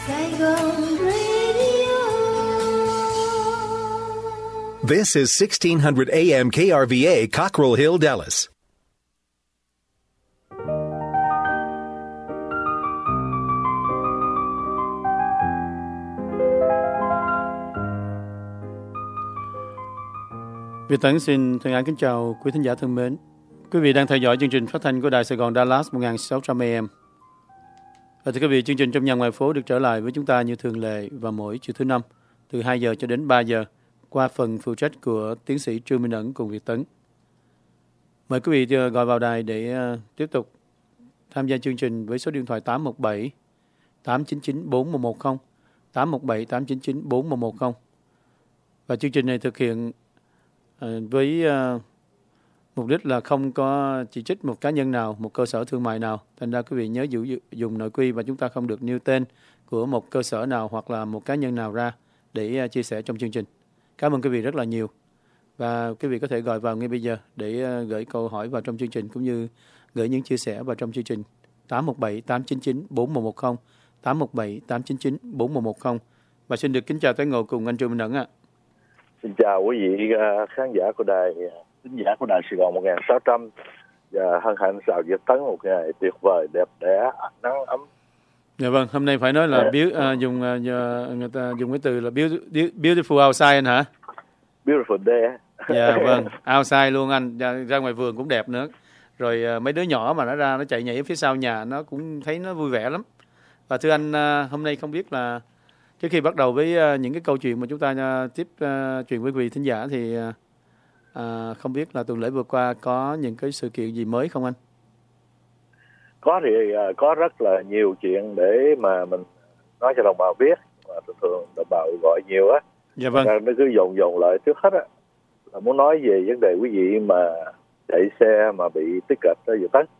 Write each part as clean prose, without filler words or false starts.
Saigon Radio. This is 1600 AM KRVA, Cockrell Hill, Dallas. Việt Tấn xin thân ái kính chào quý thính giả thân mến. Quý vị đang theo dõi chương trình phát thanh của Đài Sài Gòn Dallas 1600 AM. Và thưa quý vị, chương trình Trong Nhà Ngoài Phố được trở lại với chúng ta như thường lệ vào mỗi chiều thứ Năm từ 2 giờ cho đến 3 giờ qua phần phụ trách của tiến sĩ Trương Minh Ẩn cùng Việt Tấn. Mời quý vị gọi vào đài để tiếp tục tham gia chương trình với số điện thoại 817 899 4110, 817 899 4110. Và chương trình này thực hiện với mục đích là không có chỉ trích một cá nhân nào, một cơ sở thương mại nào. Thành ra quý vị nhớ dùng nội quy và chúng ta không được nêu tên của một cơ sở nào hoặc là một cá nhân nào ra để chia sẻ trong chương trình. Cảm ơn quý vị rất là nhiều. Và quý vị có thể gọi vào ngay bây giờ để gửi câu hỏi vào trong chương trình cũng như gửi những chia sẻ vào trong chương trình 817 899 4110, 817 899 4110. Và xin được kính chào tái ngộ cùng anh Trương Minh Ẩn ạ. Xin chào quý vị khán giả của đài, thính giả của đài Sài Gòn 1600 và hân hạnh chào Việt Tấn một ngày tuyệt vời, đẹp đẽ, nắng ấm. Dạ vâng, hôm nay phải nói là dùng người ta dùng cái từ là beautiful outside anh hả? Beautiful day. Dạ vâng, outside luôn anh, ra ngoài vườn cũng đẹp nữa. Rồi mấy đứa nhỏ mà nó ra nó chạy nhảy phía sau nhà nó cũng thấy nó vui vẻ lắm. Và thưa anh, hôm nay không biết là trước khi bắt đầu với những cái câu chuyện mà chúng ta tiếp chuyện với quý vị thính giả thì không biết là tuần lễ vừa qua có những cái sự kiện gì mới không anh? Có thì có rất là nhiều chuyện để mà mình nói cho đồng bào biết, mà thường đồng bào gọi nhiều á. Dạ vâng. Nó cứ dồn lại trước hết á là muốn nói về vấn đề quý vị mà chạy xe mà bị tích kịch ở Việt Tấn.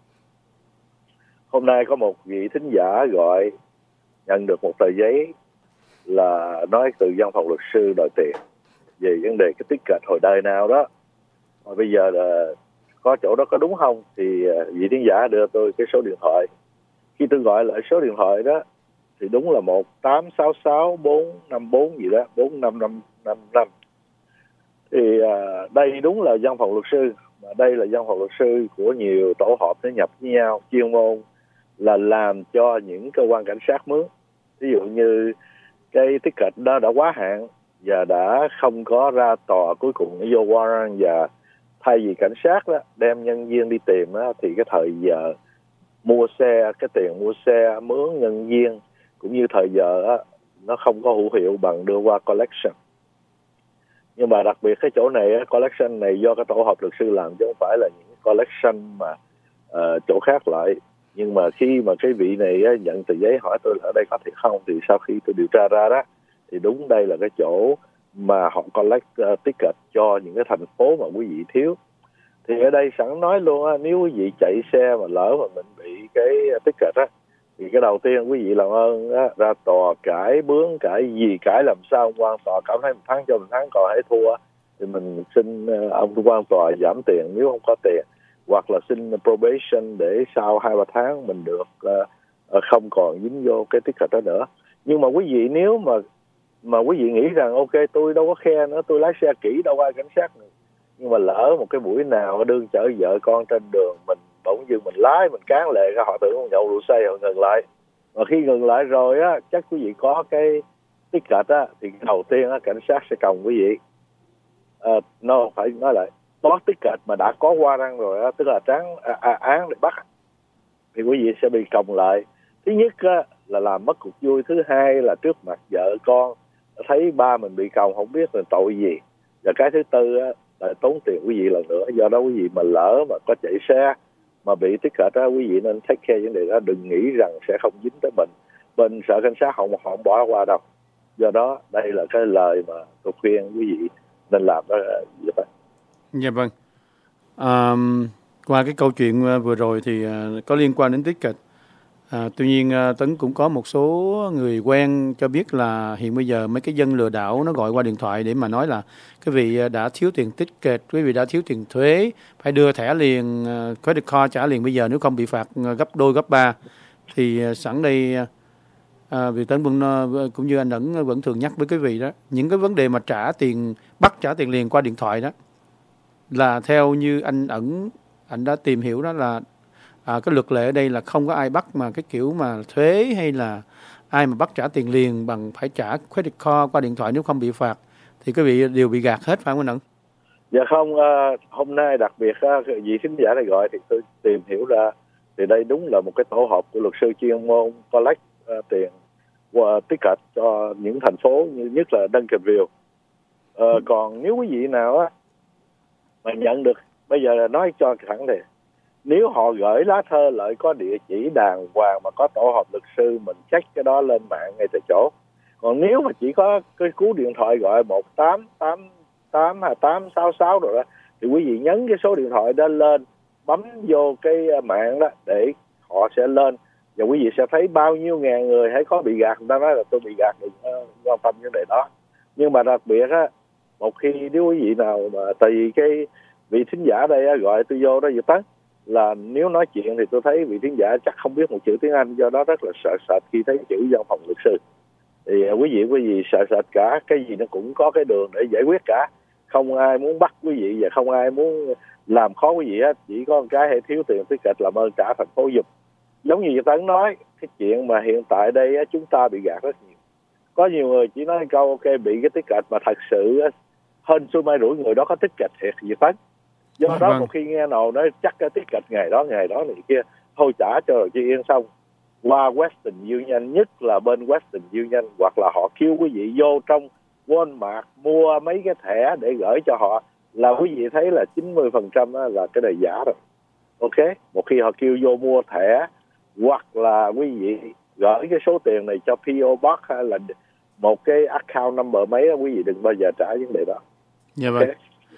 Hôm nay có một vị thính giả gọi nhận được một tờ giấy là nói từ văn phòng luật sư đòi tiền về vấn đề cái tiết kịch hồi đời nào đó. Mà bây giờ là có chỗ đó có đúng không thì vị thính giả đưa tôi cái số điện thoại. Khi tôi gọi lại số điện thoại đó thì đúng là 1866 454 gì đó, 45555. Thì đây đúng là văn phòng luật sư, mà đây là văn phòng luật sư của nhiều tổ hợp nó nhập với nhau, chuyên môn là làm cho những cơ quan cảnh sát mướn. Ví dụ như cái tiết kịch đó đã quá hạn và đã không có ra tòa, cuối cùng nó vô warrant, và thay vì cảnh sát đó đem nhân viên đi tìm đó, thì cái thời giờ mua xe, cái tiền mua xe, mướn nhân viên cũng như thời giờ đó, nó không có hữu hiệu bằng đưa qua collection. Nhưng mà đặc biệt cái chỗ này, collection này do cái tổ hợp luật sư làm chứ không phải là những collection mà chỗ khác lại. Nhưng mà khi mà cái vị này nhận tờ giấy hỏi tôi là ở đây có thiệt không, thì sau khi tôi điều tra ra đó thì đúng đây là cái chỗ mà họ collect ticket cho những cái thành phố mà quý vị thiếu. Thì ở đây sẵn nói luôn á, nếu quý vị chạy xe mà lỡ mà mình bị cái ticket á thì cái đầu tiên quý vị làm ơn á, ra tòa cãi bướng, cãi gì cãi làm sao quan tòa cảm thấy mình thắng cho mình thắng, còn hãy thua thì mình xin ông quan tòa giảm tiền nếu không có tiền, hoặc là xin probation để sau 2-3 tháng mình được không còn dính vô cái ticket đó nữa. Nhưng mà quý vị nếu mà quý vị nghĩ rằng ok tôi đâu có khe nữa, tôi lái xe kỹ đâu ai cảnh sát nữa. Nhưng mà lỡ một cái buổi nào đương chở vợ con trên đường, mình bỗng dưng mình lái mình cán lệ ra, họ tưởng nhậu rượu say họ ngừng lại. Mà khi ngừng lại rồi á, chắc quý vị có cái ticket á thì đầu tiên á cảnh sát sẽ còng quý vị. Nó phải nói lại có ticket mà đã có warrant rồi á, tức là án để bắt, thì quý vị sẽ bị còng lại. Thứ nhất á, là làm mất cuộc vui. Thứ hai là trước mặt vợ con thấy ba mình bị còng không biết là tội gì. Và cái thứ tư á, là tốn tiền quý vị lần nữa. Do đó quý vị mà lỡ mà có chạy xe mà bị ticket á, quý vị nên take care vấn đề đó, đừng nghĩ rằng sẽ không dính tới mình. Mình sợ cảnh sát họ bỏ qua đâu. Do đó đây là cái lời mà tôi khuyên quý vị nên làm đó. Dạ vâng. Qua cái câu chuyện vừa rồi thì có liên quan đến ticket. Tuy nhiên Tấn cũng có một số người quen cho biết là hiện bây giờ mấy cái dân lừa đảo nó gọi qua điện thoại để mà nói là quý vị đã thiếu tiền ticket, quý vị đã thiếu tiền thuế, phải đưa thẻ liền, credit card trả liền bây giờ, nếu không bị phạt gấp đôi gấp ba. Thì sẵn đây Vì Tấn vẫn cũng như anh Ẩn vẫn thường nhắc với quý vị đó, những cái vấn đề mà bắt trả tiền liền qua điện thoại đó là theo như anh đã tìm hiểu đó là cái luật lệ ở đây là không có ai bắt mà cái kiểu mà thuế hay là ai mà bắt trả tiền liền bằng phải trả credit card qua điện thoại nếu không bị phạt thì quý vị đều bị gạt hết, phải không anh Ẩn? Dạ không, hôm nay đặc biệt vị khán giả này gọi thì tôi tìm hiểu ra thì đây đúng là một cái tổ hợp của luật sư chuyên môn collect tiền qua ticket cho những thành phố như nhất là Duncanville. Còn nếu quý vị nào á mà nhận được, bây giờ là nói cho thẳng thì nếu họ gửi lá thơ lại có địa chỉ đàng hoàng mà có tổ hợp luật sư, mình check cái đó lên mạng ngay tại chỗ. Còn nếu mà chỉ có cái cú điện thoại gọi 1-888-2866 rồi đó thì quý vị nhấn cái số điện thoại đó lên, bấm vô cái mạng đó để họ sẽ lên và quý vị sẽ thấy bao nhiêu ngàn người hãy có bị gạt, người ta nói là tôi bị gạt, đừng quan tâm vấn đề đó. Nhưng mà đặc biệt á, một khi nếu quý vị nào mà tùy cái vị thính giả đây á, gọi tôi vô đó Việt Tấn là nếu nói chuyện thì tôi thấy vị thính giả chắc không biết một chữ tiếng Anh, do đó rất là sợ sệt khi thấy chữ văn phòng luật sư. Thì quý vị sợ sệt cả, cái gì nó cũng có cái đường để giải quyết cả, không ai muốn bắt quý vị và không ai muốn làm khó quý vị hết, chỉ có một cái hay thiếu tiền ticket làm ơn trả thành phố giùm. Giống như Tấn nói, cái chuyện mà hiện tại đây á, chúng ta bị gạt rất nhiều. Có nhiều người chỉ nói câu ok bị cái ticket mà thật sự á, hên xui may rủi người đó có ticket thiệt gì Tấn. Do đó một khi nghe nào nói chắc cái ticket ngày đó này kia, thôi trả cho rồi chứ yên xong. Qua Western Union, nhất là bên Western Union, hoặc là họ kêu quý vị vô trong Walmart mua mấy cái thẻ để gửi cho họ, là quý vị thấy là 90% là cái này giả rồi. Ok, một khi họ kêu vô mua thẻ hoặc là quý vị gửi cái số tiền này cho PO Box hay là một cái account number mấy, quý vị đừng bao giờ trả vấn đề đó. Dạ vâng.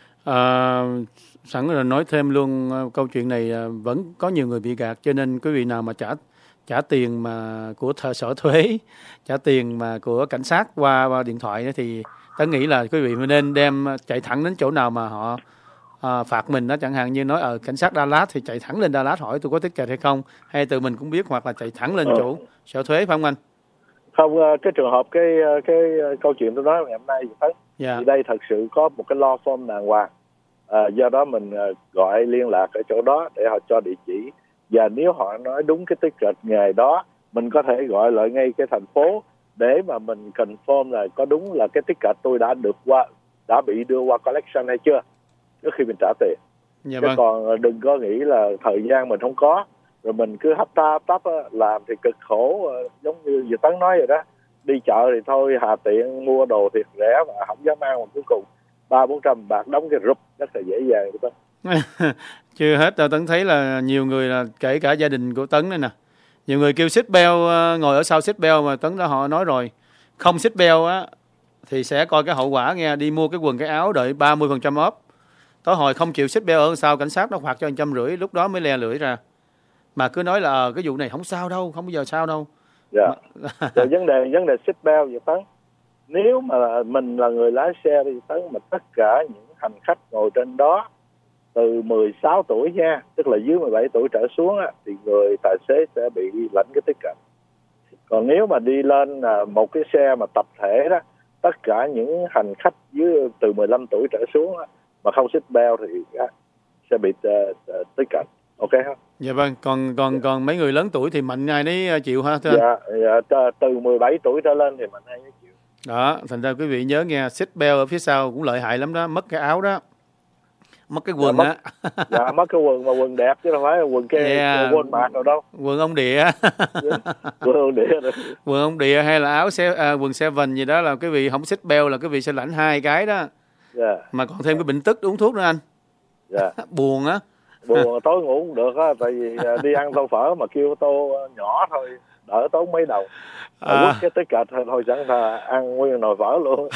Sẵn là nói thêm luôn, câu chuyện này vẫn có nhiều người bị gạt, cho nên quý vị nào mà trả tiền mà của sở thuế, trả tiền mà của cảnh sát qua điện thoại đó, thì tôi nghĩ là quý vị nên đem chạy thẳng đến chỗ nào mà họ phạt mình đó, chẳng hạn như nói ở cảnh sát Dallas thì chạy thẳng lên Dallas hỏi tôi có ticket hay không, hay tự mình cũng biết, hoặc là chạy thẳng lên chỗ sở thuế, phải không anh? Không, cái trường hợp cái câu chuyện tôi nói ngày hôm nay thì đây thật sự có một cái law firm đàng hoàng, do đó mình gọi liên lạc ở chỗ đó để họ cho địa chỉ, và nếu họ nói đúng cái ticket ngày đó mình có thể gọi lại ngay cái thành phố để mà mình confirm là có đúng là cái ticket tôi đã bị đưa qua collection hay chưa trước khi mình trả tiền. Còn đừng có nghĩ là thời gian mình không có rồi mình cứ hấp tấp làm thì cực khổ, giống như Việt Tấn nói rồi đó, đi chợ thì thôi hà tiện mua đồ thiệt rẻ mà không dám ăn, mà cuối cùng 300-400 bạc đóng cái rụp rất là dễ dàng của Tấn. Chưa hết, Tấn thấy là nhiều người, là kể cả gia đình của Tấn đây nè, nhiều người kêu seatbelt, ngồi ở sau seatbelt mà Tấn đã họ nói rồi, không seatbelt á thì sẽ coi cái hậu quả nghe, đi mua cái quần cái áo đợi 30% off, tối hồi không chịu seatbelt ở sau cảnh sát nó phạt cho 150, lúc đó mới le lưỡi ra, mà cứ nói là cái vụ này không sao đâu, không bao giờ sao đâu. Dạ. Rồi vấn đề seatbelt vậy Tấn, nếu mà mình là người lái xe thì Tấn, mà tất cả những hành khách ngồi trên đó từ 16 tuổi nha, tức là dưới 17 tuổi trở xuống á, thì người tài xế sẽ bị lãnh cái ticket. Còn nếu mà đi lên một cái xe mà tập thể đó, tất cả những hành khách dưới từ 15 tuổi trở xuống á, mà không seat belt thì sẽ bị ticket. Ok không? Dạ vâng, còn mấy người lớn tuổi thì mạnh ai nấy chịu ha thưa anh? Dạ, từ 17 tuổi trở lên thì mạnh ai nấy chịu. Đó, thành ra quý vị nhớ nghe, seat belt ở phía sau cũng lợi hại lắm đó, mất cái áo đó. Mất cái quần á. Dạ, mất cái quần, mà quần đẹp chứ không phải là quần cái Walmart nào đâu. Quần ông địa. Quần ông địa rồi. Quần ông địa hay là quần Seven gì đó là quý vị không xích beo là quý vị sẽ lãnh 2 cái đó. Dạ. Mà còn thêm cái bệnh tức uống thuốc nữa anh. Dạ. Buồn á. Buồn tối ngủ cũng được á, tại vì đi ăn tô phở mà kêu tô nhỏ thôi, đỡ tốn mấy đầu. Quất cái ticket thôi chẳng thà ăn nguyên nồi phở luôn.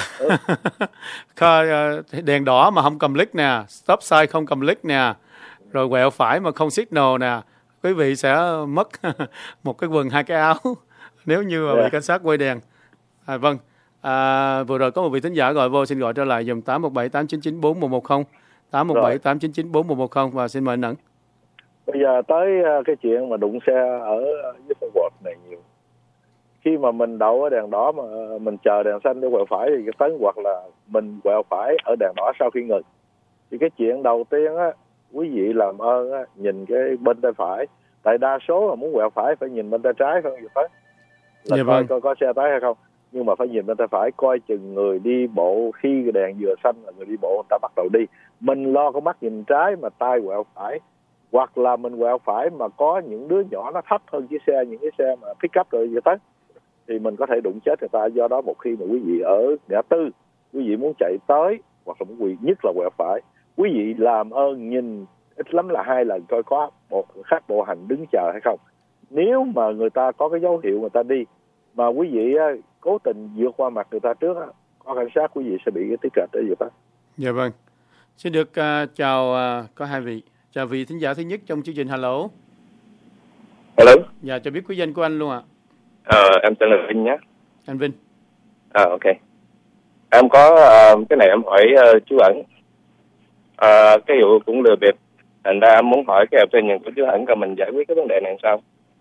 Đèn đỏ mà không cầm lick nè, stop sign không cầm lick nè, rồi quẹo phải mà không signal nè, quý vị sẽ mất một cái quần 2 cái áo nếu như mà bị cảnh sát quay đèn. Vâng, vừa rồi có một vị thính giả gọi vô, xin gọi trở lại dùm 817-899-4110, 817-899-4110 và xin mời anh Ẩn. Bây giờ tới cái chuyện mà đụng xe ở dưới Forward này nhiều. khi mà mình đậu ở đèn đỏ mà mình chờ đèn xanh để quẹo phải thì tấn, hoặc là mình quẹo phải ở đèn đỏ sau khi ngừng, thì cái chuyện đầu tiên á, quý vị làm ơn á, nhìn cái bên tay phải, tại đa số là muốn quẹo phải phải nhìn bên tay trái không, Tấn, là Dạ coi vâng. coi có xe tới hay không. Nhưng mà phải nhìn bên tay phải, coi chừng người đi bộ khi cái đèn vừa xanh là người đi bộ người ta bắt đầu đi, mình lo con mắt nhìn trái mà tay quẹo phải, hoặc là mình quẹo phải mà có những đứa nhỏ nó thấp hơn chiếc xe, những cái xe mà pick up rồi vậy Tấn, thì mình có thể đụng chết người ta. Do đó một khi mà quý vị ở ngã tư, quý vị muốn chạy tới hoặc là muốn quý nhất là quẹo phải, quý vị làm ơn nhìn ít lắm là 2 lần coi có khách bộ hành đứng chờ hay không. Nếu mà người ta có cái dấu hiệu người ta đi mà quý vị cố tình vượt qua mặt người ta trước, có cảnh sát, quý vị sẽ bị cái tiết kịch đấy vậy đó. Dạ vâng. Xin được chào có 2 vị. Chào vị thính giả thứ nhất trong chương trình. Hello. Hello. Dạ, cho biết quý danh của anh luôn ạ. Em tên là Vinh nhé. Anh Vinh. Ok. Em có cái này em hỏi chú Ẩn. Cái vụ cũng lừa bịp. Thành ra em muốn hỏi cái opinion của chú Ẩn, còn mình giải quyết cái vấn đề này sao?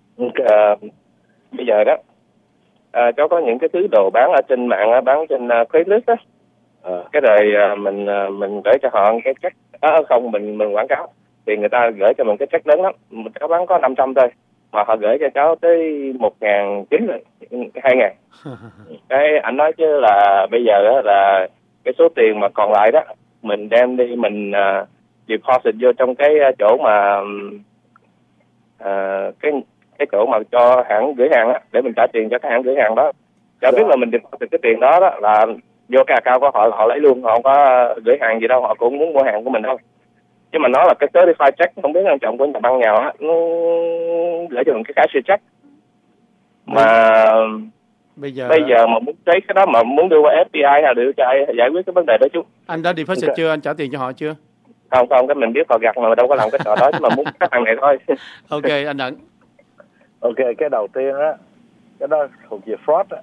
Bây giờ đó, cháu có những cái thứ đồ bán ở trên mạng, bán trên Craigslist á. Cái rồi mình gửi cho họ cái check, không, mình quảng cáo. Thì người ta gửi cho mình cái check lớn lắm. Cháu bán có 500 thôi. Mà họ gửi cho cháu tới 1.900 rồi, 2.000. Cái anh nói chứ là bây giờ đó là cái số tiền mà còn lại đó mình đem đi mình deposit vô trong cái chỗ mà cái chỗ mà cho hãng gửi hàng á, để mình trả tiền cho cái hãng gửi hàng đó. Cháu biết là mình deposit cái tiền đó đó là vô cái account của họ lấy luôn, họ không có gửi hàng gì đâu, họ cũng muốn mua hàng của mình thôi. Nhưng mà nó là cái certified check, không biết quan trọng của nhà băng nào á, nó gửi cho mình cái cashier check. Mà bây giờ mà muốn lấy cái đó mà muốn đưa qua FBI hay đưa cho ai giải quyết cái vấn đề đó chú? Anh đã deposit chưa? Anh trả tiền cho họ chưa? Không, cái mình biết họ gặt mà đâu có làm cái trò đó, chứ mà muốn cái thằng này thôi. Ok, anh Ẩn. Ok, cái đầu tiên á, cái đó thuộc về fraud á.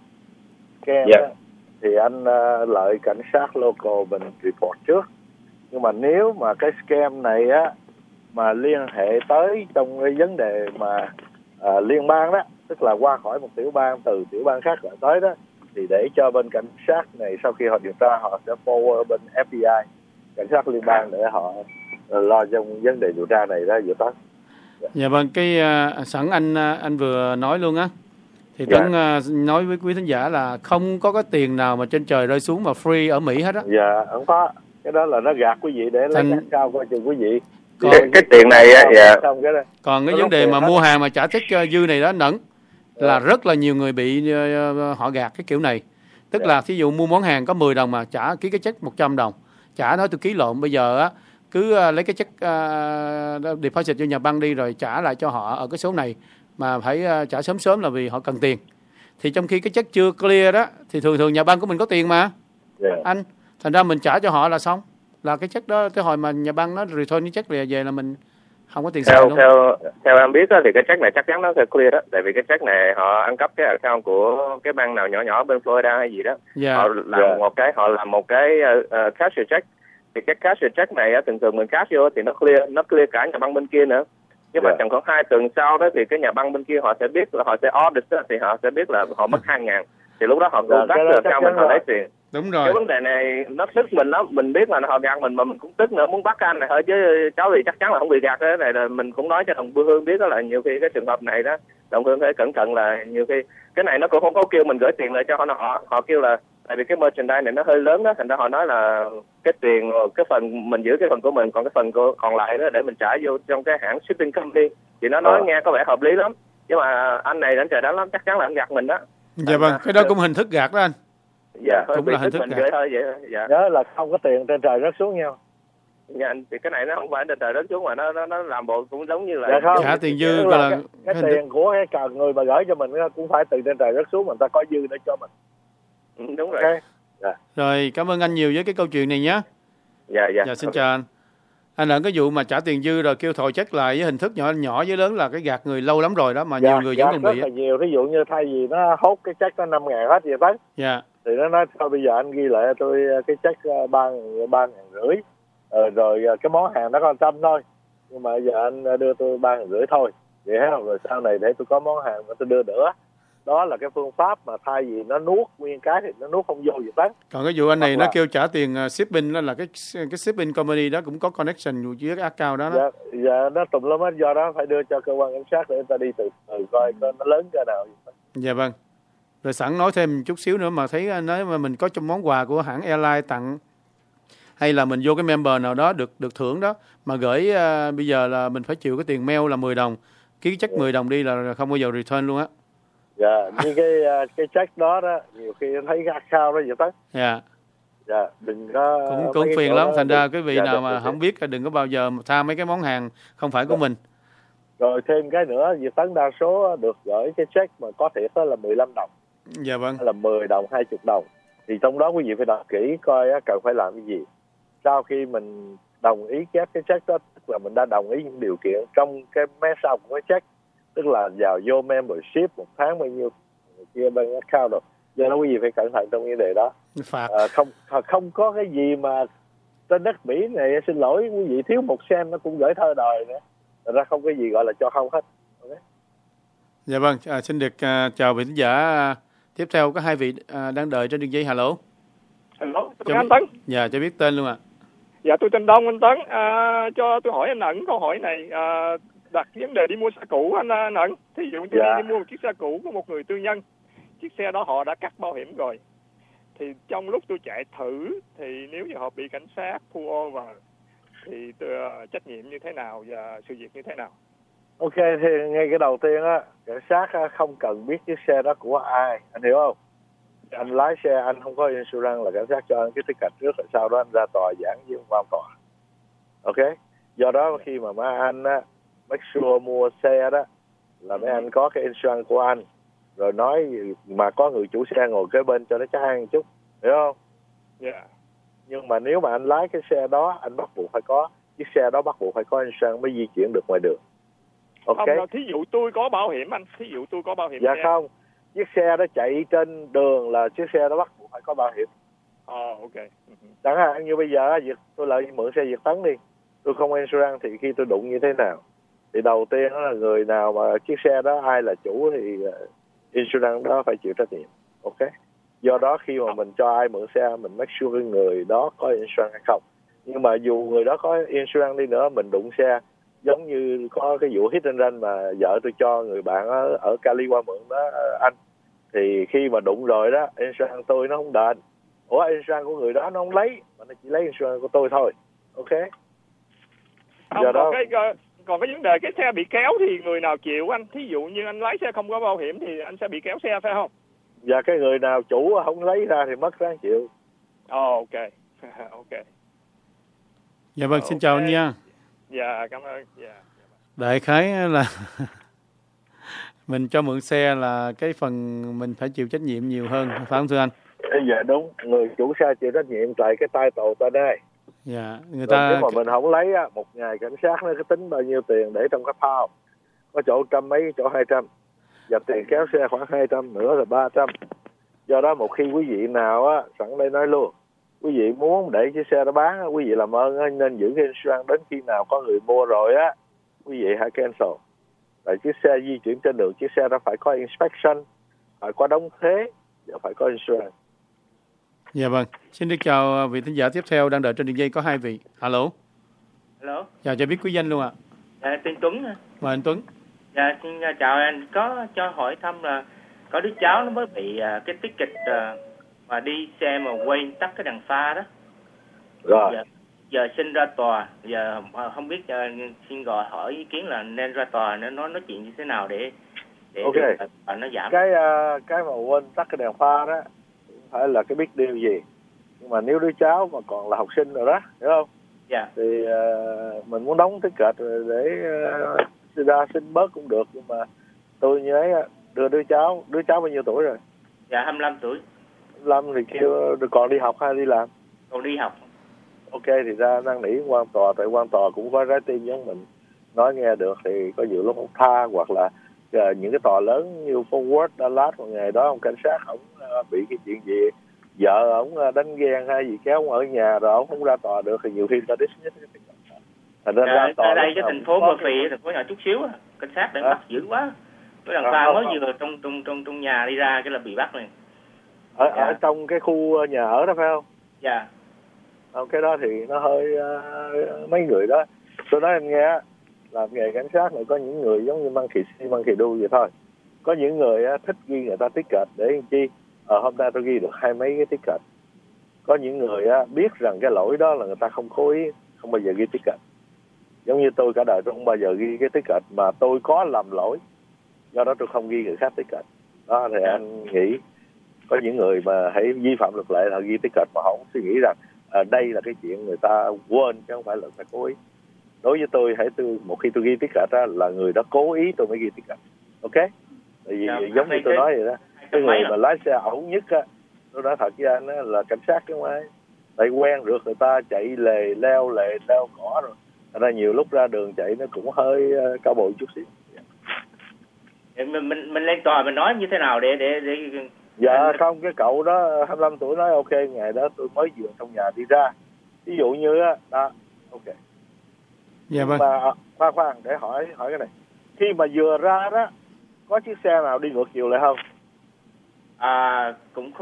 Thì anh lợi cảnh sát local mình report trước. Nhưng mà nếu mà cái scam này á mà liên hệ tới trong cái vấn đề mà liên bang đó, tức là qua khỏi một tiểu bang từ tiểu bang khác lại tới đó, thì để cho bên cảnh sát này sau khi họ điều tra họ sẽ forward bên FBI, cảnh sát liên bang, để họ lo trong vấn đề điều tra này đó vậy đó. Dạ vâng, cái sẵn anh vừa nói luôn á, thì Tấn nói với quý thính giả là không có cái tiền nào mà trên trời rơi xuống mà free ở Mỹ hết á. Dạ, không có. Cái đó là nó gạt quý vị để lấy cao coi chừng quý vị. Cái tiền này á, dạ. Còn cái vấn đề mà mua hàng mà trả check dư này đó anh Ẩn, là rất là nhiều người bị họ gạt cái kiểu này. Tức là thí dụ mua món hàng có 10 đồng mà trả ký cái check 100 đồng. Trả nói tôi ký lộn, bây giờ á cứ lấy cái check deposit cho nhà băng đi rồi trả lại cho họ ở cái số này, mà phải trả sớm là vì họ cần tiền. Thì trong khi cái check chưa clear đó thì thường nhà băng của mình có tiền mà. Anh, thành ra mình trả cho họ là xong. Là cái check đó, cái hồi mà nhà băng nó return cái check về là mình không có tiền xài luôn. Theo em biết đó, thì cái check này chắc chắn nó sẽ clear đó. Tại vì cái check này họ ăn cắp cái account của cái bang nào nhỏ bên Florida hay gì đó. Họ làm một cái cashier check. Thì cái cashier check này thường mình cash vô thì nó clear cả nhà băng bên kia nữa. Nhưng mà tầm khoảng 2 tuần sau đó thì cái nhà băng bên kia họ sẽ biết là họ sẽ audit đó, thì họ sẽ biết là họ mất 2.000. Thì lúc đó họ cũng bắt được account mình, họ lấy tiền. Đúng rồi. Cái vấn đề này nó tức mình lắm, mình biết là họ gạt mình mà mình cũng tức nữa, muốn bắt cái anh này thôi, chứ cháu thì chắc chắn là không bị gạt. Cái này là mình cũng nói cho đồng Hương biết đó, là nhiều khi cái trường hợp này đó đồng Hương phải cẩn thận, là nhiều khi cái này nó cũng không có kêu mình gửi tiền lại cho họ kêu là tại vì cái merchandise này nó hơi lớn đó, thành ra họ nói là cái tiền, cái phần mình giữ cái phần của mình, còn cái phần còn lại đó để mình trả vô trong cái hãng shipping company. Thì nó nói nghe có vẻ hợp lý lắm, nhưng mà anh này anh trời đó lắm, chắc chắn là anh gạt mình đó. Dạ vâng, cái đó cũng hình thức gạt đó anh. Dạ, cũng là hình thức gửi thôi vậy. Dạ. Nhớ là không có tiền trên trời rớt xuống nhau. Dạ, thì cái này nó không phải trên trời rớt xuống mà nó làm bộ cũng giống như là trả tiền dư là cái tiền của cái người mà gửi cho mình cũng phải từ trên trời rớt xuống, mình ta có dư để cho mình. Đúng rồi. Okay. Rồi, cảm ơn anh nhiều với cái câu chuyện này nhé. Dạ, xin chào anh. Anh là cái vụ mà trả tiền dư rồi kêu thồi check lại với hình thức nhỏ với lớn là cái gạt người lâu lắm rồi đó, mà nhiều người vẫn còn bị. Rất là nhiều, ví dụ như thay vì nó hốt cái check nó 5.000 hết vậy đó. Dạ. Thì nó nói thôi bây giờ anh ghi lại tôi cái check 3.500 rồi cái món hàng nó có 100 thôi, nhưng mà giờ anh đưa tôi 3.500 thôi, vậy hết rồi sau này để tôi có món hàng mà tôi đưa nữa. đó là cái phương pháp mà thay vì nó nuốt nguyên cái thì nó nuốt không vô gì hết. Còn cái vụ anh này Hoặc nó là- kêu trả tiền shipping, đó là cái shipping company đó cũng có connection với cái account đó. Dạ, nó tùm lum hết, do đó phải đưa cho cơ quan cảnh sát để người ta đi từ từ coi nó lớn cỡ nào. Dạ vâng. Rồi sẵn nói thêm chút xíu nữa, mà thấy nói mà mình có trong món quà của hãng airline tặng, hay là mình vô cái member nào đó được thưởng đó, mà gửi bây giờ là mình phải chịu cái tiền mail là 10 đồng, ký check 10 đồng đi là không bao giờ return luôn á. Dạ, như cái check đó nhiều khi thấy cái account đó vậy đó. Dạ. Dạ, đừng có Cũng mấy cái phiền chỗ lắm, đó thành ra đừng- quý vị dạ, nào đừng- mà không biết đừng có bao giờ mà tha mấy cái món hàng không phải của mình. Rồi thêm cái nữa, Việt Tấn đa số được gửi cái check mà có thiệt đó là 15 đồng, Dạ vâng. hay là 10 đồng, 20 đồng. Thì trong đó quý vị phải đọc kỹ coi cần phải làm cái gì. Sau khi mình đồng ý chép cái check đó, tức là mình đã đồng ý những điều kiện trong cái mé sau của cái check, tức là vào vô membership 1 tháng bao nhiêu kia bên account rồi. Do đó quý vị phải cẩn thận trong vấn đề đó. Phạt. Không có cái gì mà trên đất Mỹ này, xin lỗi quý vị, thiếu 1 cent nó cũng gửi thơ đời nữa. Thật ra không có gì gọi là cho không hết. Okay. Dạ vâng, xin được chào vị khán giả tiếp theo, có 2 vị đang đợi trên đường dây. Hello. Hello, tôi anh Tấn. Dạ, cho biết tên luôn ạ. Dạ, tôi tên Đông, anh Tấn. Cho tôi hỏi anh Ẩn câu hỏi này. Đặt vấn đề đi mua xe cũ anh Ẩn. Thí dụ tôi đi mua một chiếc xe cũ của một người tư nhân. Chiếc xe đó họ đã cắt bảo hiểm rồi. Thì trong lúc tôi chạy thử, thì nếu như họ bị cảnh sát pull over, thì tôi, trách nhiệm như thế nào và sự việc như thế nào? Ok, thì ngay cái đầu tiên cảnh sát không cần biết chiếc xe đó của ai, anh hiểu không? Anh lái xe, anh không có insurance là cảnh sát cho anh cái ticket trước, rồi sau đó anh ra tòa giảng với quan tòa. Ok, do đó khi mà mấy anh make sure mua xe đó là mấy anh có cái insurance của anh, rồi nói mà có người chủ xe ngồi kế bên cho nó chắc ăn một chút, hiểu không? Dạ. Nhưng mà nếu mà anh lái cái xe đó, anh bắt buộc phải có chiếc xe đó, bắt buộc phải có insurance mới di chuyển được ngoài đường. Ok. Không, thí dụ tôi có bảo hiểm anh, thí dụ tôi có bảo hiểm. Dạ xe. không, chiếc xe đó chạy trên đường là chiếc xe đó bắt buộc phải có bảo hiểm. Ok. Chẳng hạn như bây giờ tôi lại mượn xe Việt Tấn đi, tôi không insurance thì khi tôi đụng như thế nào? Thì đầu tiên đó là người nào mà chiếc xe đó ai là chủ thì insurance đó phải chịu trách nhiệm. Ok. Do đó khi mà mình cho ai mượn xe, mình make sure cái người đó có insurance hay không. Nhưng mà dù người đó có insurance đi nữa, mình đụng xe, giống như có cái vụ hit and run mà vợ tôi cho người bạn ở Cali qua mượn đó anh, thì khi mà đụng rồi đó, insurance tôi nó không đền. Ủa, insurance của người đó nó không lấy, mà nó chỉ lấy insurance của tôi thôi. Ok. Không, Do đó còn cái vấn đề cái xe bị kéo thì người nào chịu anh? Thí dụ như anh lái xe không có bảo hiểm thì anh sẽ bị kéo xe phải không? và cái người nào chủ không lấy ra thì mất ráng chịu. Ok. Ok. Dạ vâng, xin chào anh nha. Dạ, cảm ơn. Dạ. Đại khái là mình cho mượn xe là cái phần mình phải chịu trách nhiệm nhiều hơn, phải không thưa anh? Dạ đúng, người chủ xe chịu trách nhiệm tại cái title tên đây. Dạ, người Rồi ta nếu mà mình không lấy một ngày cảnh sát nó cứ tính bao nhiêu tiền để trong cái phao, có chỗ 100 mấy, chỗ 200, và tiền kéo xe khoảng 200 nữa là 300. Do đó một khi quý vị nào sẵn đây nói luôn, quý vị muốn để chiếc xe đó bán, quý vị làm ơn nên giữ cái insurance đến khi nào có người mua rồi quý vị hãy cancel. Tại chiếc xe di chuyển trên đường, chiếc xe đó phải có inspection, phải có đóng thuế và phải có insurance. Dạ vâng, xin được chào vị thính giả tiếp theo đang đợi trên đường dây, có 2 vị. Alo. Hello. Chào, cho biết quý danh luôn ạ. Dạ, tên Tuấn. Mời anh Tuấn. Dạ, xin chào anh. Có cho hỏi thăm là có đứa cháu nó mới bị cái ticket mà đi xe mà quên tắt cái đèn pha đó. Rồi. Giờ xin ra tòa, giờ không biết xin gọi hỏi ý kiến là nên ra tòa nó nói chuyện như thế nào để Ok. nó giảm. Cái mà quên tắt cái đèn pha đó không phải là cái big deal gì, nhưng mà nếu đứa cháu mà còn là học sinh rồi đó, hiểu không? Dạ. Thì mình muốn đóng ticket để ra xin bớt cũng được, nhưng mà tôi nhớ đưa đứa cháu bao nhiêu tuổi rồi? Dạ 25 tuổi. 25 thì kêu còn đi học hay đi làm? Còn đi học. Ok, thì ra năn nỉ quan tòa, tại quan tòa cũng có trái tim giống mình, nói nghe được thì có nhiều lúc không tha, hoặc là những cái tòa lớn như Fort Worth, Dallas, một ngày đó ông cảnh sát ổng bị cái chuyện gì, vợ ổng đánh ghen hay gì kéo ông ở nhà rồi ổng không ra tòa được thì nhiều khi ta dismiss. Thành ra ra tòa ở đây cái thành phố Murphy, thành phố nhỏ chút xíu, cảnh sát để bắt dữ quá. Cái đằng pha mới vừa trong nhà đi ra cái là bị bắt này. Ở trong cái khu nhà ở đó phải không? Dạ. Cái đó thì nó hơi mấy người đó. Tôi nói anh nghe, làm nghề cảnh sát này có những người giống như monkey see monkey do vậy thôi. Có những người thích ghi người ta ticket để làm chi. Hôm nay tôi ghi được 20 mấy cái ticket. Có những người biết rằng cái lỗi đó là người ta không cố ý, không bao giờ ghi ticket. Giống như tôi cả đời tôi không bao giờ ghi cái ticket mà tôi có làm lỗi, do đó tôi không ghi người khác ticket. Đó thì anh nghĩ có những người mà hãy vi phạm luật lệ là ghi ticket mà họ không suy nghĩ rằng đây là cái chuyện người ta quên chứ không phải là người ta cố ý. Đối với tôi, một khi tôi ghi ticket là người đó cố ý tôi mới ghi ticket. Ok? Tại vì giống như tôi nói vậy đó, cái người mà lái xe ẩu nhất á, tôi nói thật với anh á, là cảnh sát chứ không ai. Tại quen rượt người ta chạy leo cỏ rồi. Thành ra nhiều lúc ra đường chạy nó cũng hơi cao bồi chút xíu. Mình lên tòa mình nói như thế nào để Dạ không, cái cậu đó 25 tuổi nói ok, ngày đó tôi mới vừa trong nhà đi ra. Ví dụ như đó, ok. Dạ vâng. Mà khoan để hỏi cái này. Khi mà vừa ra đó, có chiếc xe nào đi ngược chiều lại không? Cũng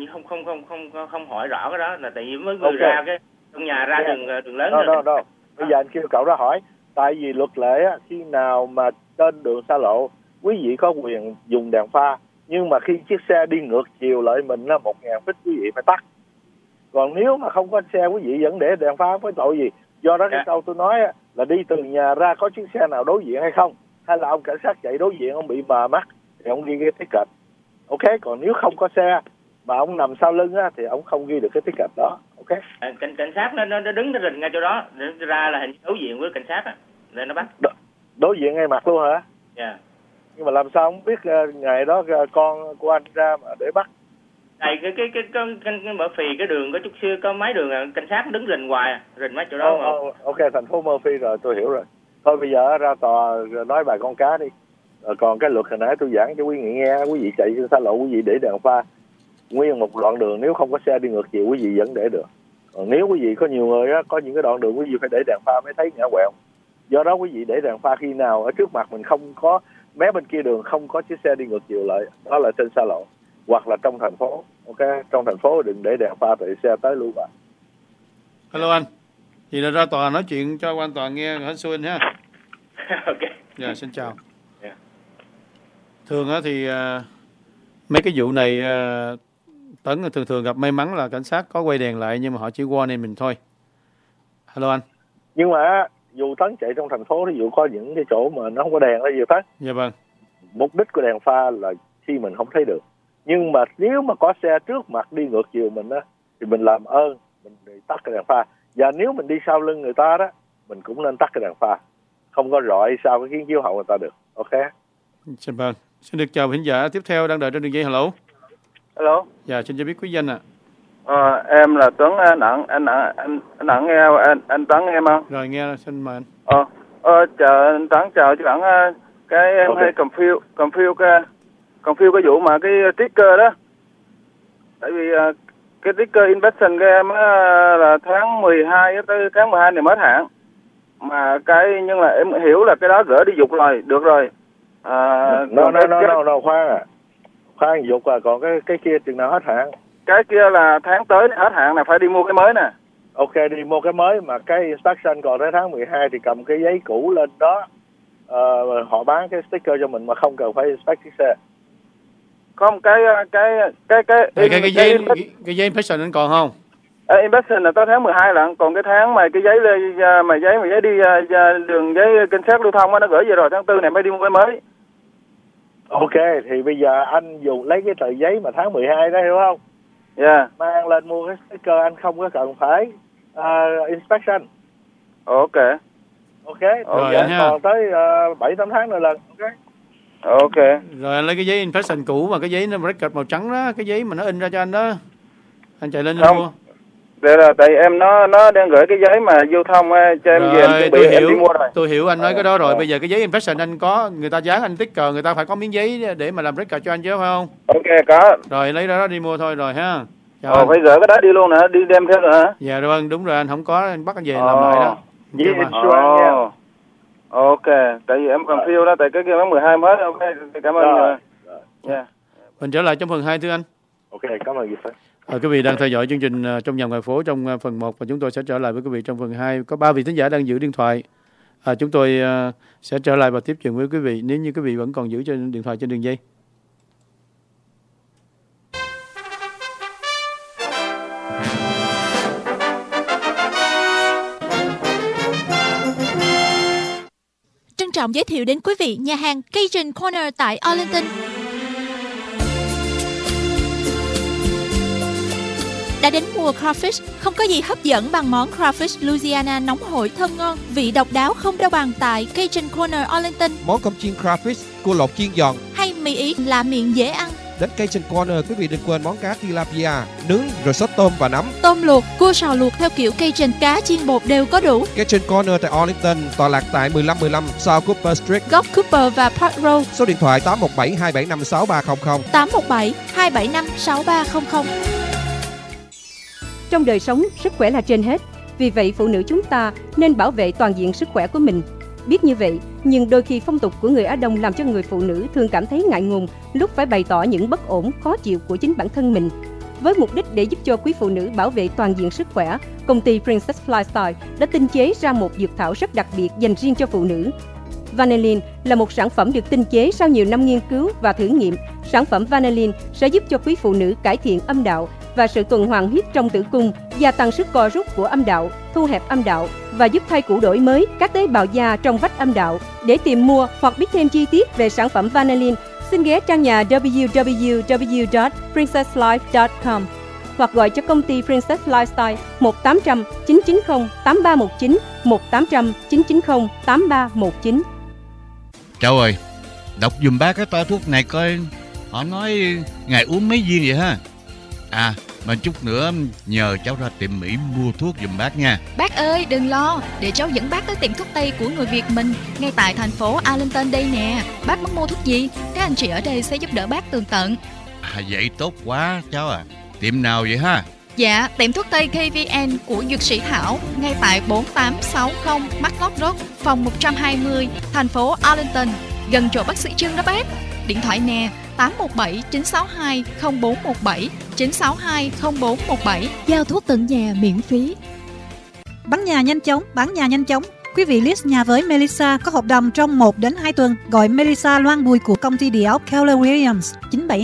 không hỏi rõ cái đó, là tại vì mới vừa ra cái trong nhà ra đường lớn rồi. Đâu. Bây giờ anh kêu cậu đó hỏi, tại vì luật lệ khi nào mà trên đường xa lộ, quý vị có quyền dùng đèn pha, nhưng mà khi chiếc xe đi ngược chiều lại mình 1.000 feet quý vị phải tắt. Còn nếu mà không có xe quý vị vẫn để đèn pha không có tội gì. Do đó cái câu tôi nói là đi từ nhà ra có chiếc xe nào đối diện hay không, hay là ông cảnh sát chạy đối diện ông bị mờ mắt thì ông ghi cái ticket. Ok, còn nếu không có xe mà ông nằm sau lưng thì ông không ghi được cái ticket đó. Ok. Cảnh sát nó đứng nó rình ngay chỗ đó, ra là hình đối diện với cảnh sát nên nó bắt. Đối diện ngay mặt luôn hả? Dạ. Nhưng mà làm sao không biết ngày đó con của anh ra mà để bắt? Này cái mở phì cái đường có chút xưa có mấy đường cảnh sát đứng rình hoài, rình mấy chỗ đó mà. Ok, thành phố Murphy rồi, tôi hiểu rồi. Thôi bây giờ ra tòa nói bài con cá đi. Còn cái luật hồi nãy tôi giảng cho quý vị nghe, quý vị chạy trên xa lộ quý vị để đèn pha nguyên một đoạn đường, nếu không có xe đi ngược chiều quý vị vẫn để được. Còn nếu quý vị có nhiều người có những cái đoạn đường quý vị phải để đèn pha mới thấy ngã quẹo. Do đó quý vị để đèn pha khi nào ở trước mặt mình không có, mé bên kia đường không có chiếc xe đi ngược chiều lại, đó là trên xa lộ hoặc là trong thành phố. Ok, trong thành phố đừng để đèn pha tại xe tới lưu vào. Hello anh, thì là ra tòa nói chuyện cho quan tòa nghe hết xuôi ha. Ok. Dạ, xin chào. Thường thì mấy cái vụ này Tấn thường gặp may mắn là cảnh sát có quay đèn lại, nhưng mà họ chỉ warning mình thôi. Hello anh. Nhưng mà dù Tấn chạy trong thành phố, ví dụ có những cái chỗ mà nó không có đèn là gì Tấn? Dạ vâng. Mục đích của đèn pha là khi mình không thấy được. Nhưng mà nếu mà có xe trước mặt đi ngược chiều mình thì mình làm ơn mình tắt cái đèn pha. Và nếu mình đi sau lưng người ta đó, mình cũng nên tắt cái đèn pha, không có rọi sau cái kiến chiếu hậu người ta được. Ok. Xin vâng. Xin được chào khán giả tiếp theo đang đợi trên đường dây. Hello. Hello. Dạ, xin cho biết quý danh ạ. Em là Tuấn. Anh Nặng nghe anh Tuấn nghe em không? Rồi nghe, xin mời anh. Chào anh Tuấn, chào chứ bạn. Cái em hay confuse cái vụ mà cái sticker đó. Tại vì cái sticker inspection của em là tháng 12 tới tháng 12 này mới hạn. Mà nhưng là em hiểu là cái đó gửi đi dục rồi, được rồi. No, khoan dục còn cái kia chừng nào hết hạn? Cái kia là tháng tới hết hạn là phải đi mua cái mới nè. Ok, đi mua cái mới, mà cái inspection còn tới tháng 12 thì cầm cái giấy cũ lên đó, họ bán cái sticker cho mình mà không cần phải inspect chiếc xe. Không, cái giấy inspection anh còn không? Inspection là tới tháng 12 lận, còn cái tháng mà cái giấy đi đường giấy cảnh sát lưu thông nó gửi về rồi, tháng 4 này mới đi mua cái mới. Ok, thì bây giờ anh dùng lấy cái tờ giấy mà tháng 12 đó, hiểu không? Dạ. Mang lên mua cái sticker, anh không có cần phải inspection. Ok. Rồi anh ha. Còn tới 7-8 tháng nữa lần. Ok. Rồi anh lấy cái giấy inspection cũ mà cái giấy nó record màu trắng đó, cái giấy mà nó in ra cho anh đó. Anh chạy lên mua. Đây là tại em nó đang gửi cái giấy mà lưu thông cho em về, em chuẩn bị em đi mua rồi. Tôi hiểu anh nói cái đó rồi. Bây giờ cái giấy inspection anh có, người ta dán anh sticker, người ta phải có miếng giấy để mà làm record cho anh chứ phải không? Ok, có. Rồi lấy đó đi mua thôi rồi ha. Chào phải gửi cái đó đi luôn nè, đi đem theo nữa hả? Dạ vâng, đúng rồi, anh không có anh bắt anh về làm lại đó. Ok, tại vì em còn phiêu đó, tại cái kia tháng 12 mới. Ok, cảm ơn. Yeah. Mình trở lại trong phần 2 thưa anh. Ok, cảm ơn Duy Phước. Quý vị đang theo dõi chương trình Trong Nhà Ngoài Phố trong phần 1 và chúng tôi sẽ trở lại với quý vị trong phần 2. Có 3 vị thính giả đang giữ điện thoại. Chúng tôi sẽ trở lại và tiếp chuyện với quý vị nếu như quý vị vẫn còn giữ trên điện thoại trên đường dây. Trân trọng giới thiệu đến quý vị nhà hàng Cajun Corner tại Arlington. Đã đến mùa crawfish, không có gì hấp dẫn bằng món crawfish Louisiana nóng hổi thơm ngon, vị độc đáo không đâu bằng tại Cajun Corner Arlington. Món cơm chiên crawfish, cua lột chiên giòn hay mì Ý là miệng dễ ăn. Đến Cajun Corner, quý vị đừng quên món cá tilapia nướng rồi sốt tôm và nấm. Tôm luộc, cua sò luộc theo kiểu Cajun, cá chiên bột đều có đủ. Cajun Corner tại Arlington, tọa lạc tại 1515 South Cooper Street, Góc Cooper và Park Road. Số điện thoại 817-275-6300. 817-275-6300. Trong đời sống, sức khỏe là trên hết. Vì vậy, phụ nữ chúng ta nên bảo vệ toàn diện sức khỏe của mình. Biết như vậy, nhưng đôi khi phong tục của người Á Đông làm cho người phụ nữ thường cảm thấy ngại ngùng lúc phải bày tỏ những bất ổn, khó chịu của chính bản thân mình. Với mục đích để giúp cho quý phụ nữ bảo vệ toàn diện sức khỏe, công ty Princess Lifestyle đã tinh chế ra một dược thảo rất đặc biệt dành riêng cho phụ nữ. Vanillin là một sản phẩm được tinh chế sau nhiều năm nghiên cứu và thử nghiệm. Sản phẩm Vanillin sẽ giúp cho quý phụ nữ cải thiện âm đạo và sự tuần hoàn huyết trong tử cung, gia tăng sức co rút của âm đạo, thu hẹp âm đạo và giúp thai phụ đổi mới các tế bào da trong vách âm đạo. Để tìm mua hoặc biết thêm chi tiết về sản phẩm Vanillin, xin ghé trang nhà www.princesslife.com hoặc gọi cho công ty Princess Lifestyle 1-800-990-8319, 1-800-990-8319. Cháu ơi, đọc dùm bác cái toa thuốc này coi, họ nói ngày uống mấy viên vậy ha. Mà chút nữa nhờ cháu ra tiệm Mỹ mua thuốc giùm bác nha. Bác ơi đừng lo, để cháu dẫn bác tới tiệm thuốc Tây của người Việt mình ngay tại thành phố Arlington đây nè. Bác muốn mua thuốc gì, các anh chị ở đây sẽ giúp đỡ bác tường tận. Vậy tốt quá cháu à. Tiệm nào vậy ha? Dạ, tiệm thuốc Tây KVN của Dược sĩ Thảo ngay tại 4860 McLeod Road, phòng 120, thành phố Arlington, gần chỗ bác sĩ Trương đó bác. Điện thoại nè 817-962-0417, 962-0417. Giao thuốc tận nhà miễn phí. Bán nhà nhanh chóng. Quý vị list nhà với Melissa có hợp đồng trong 1 đến 2 tuần. Gọi Melissa Loan Bùi của công ty địa ốc Keller Williams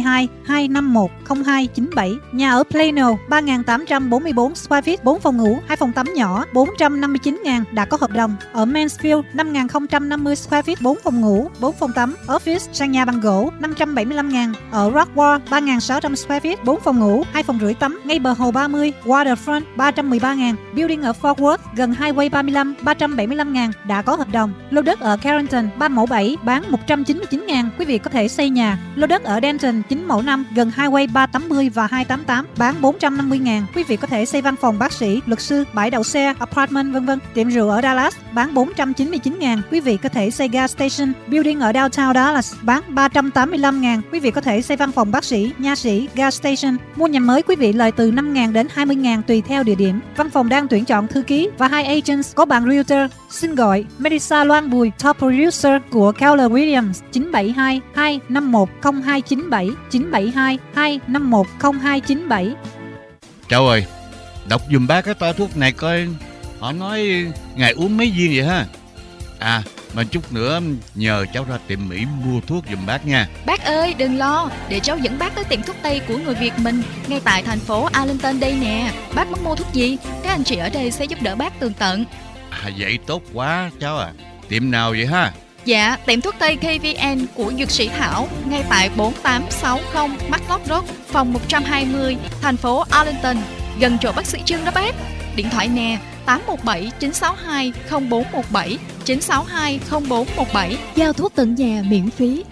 972-251-0297. Nhà ở Plano 3.844 square feet, 4 phòng ngủ, 2 phòng tắm nhỏ, 459.000 đã có hợp đồng. Ở Mansfield 5.050 square feet, 4 phòng ngủ, 4 phòng tắm, office, sàn nhà bằng gỗ 575.000. Ở Rockwall 3.600 square feet, 4 phòng ngủ, 2 phòng rưỡi tắm, ngay bờ hồ 30, Waterfront 313.000. Building ở Fort Worth gần Highway 35 375.000 đã có hợp đồng. Lô đất ở Carrollton 3 mẫu 7 bán 199.000, quý vị có thể xây nhà. Lô đất ở Denton 9 mẫu 5 gần Highway 380 và 288 bán 450.000, quý vị có thể xây văn phòng bác sĩ, luật sư, bãi đậu xe, apartment vân vân. Tiệm rượu ở Dallas bán 499.000, quý vị có thể xây gas station. Building ở downtown Dallas bán 385.000, quý vị có thể xây văn phòng bác sĩ, nha sĩ, gas station. Mua nhà mới quý vị lời từ 5.000 đến 20.000 tùy theo địa điểm. Văn phòng đang tuyển chọn thư ký và 2 agents có bạn realtor. Xin gọi Melissa Loan Bùi, top producer của Keller Williams 972-251-0297, 972-251-0297. Cháu ơi, đọc dùm bác cái toa thuốc này coi, họ nói ngày uống mấy viên vậy ha. Mà chút nữa nhờ cháu ra tiệm Mỹ mua thuốc giùm bác nha. Bác ơi đừng lo, để cháu dẫn bác tới tiệm thuốc Tây của người Việt mình ngay tại thành phố Arlington đây nè. Bác muốn mua thuốc gì, các anh chị ở đây sẽ giúp đỡ bác tường tận. Vậy tốt quá cháu à. Tiệm nào vậy ha? Dạ, tiệm thuốc Tây KVN của Dược sĩ Thảo ngay tại 4860 McLeod Road, phòng 120, thành phố Arlington, gần chỗ bác sĩ Trương đó bác. Điện thoại nè 817-962-0417, 962-0417. Giao thuốc tận nhà miễn phí.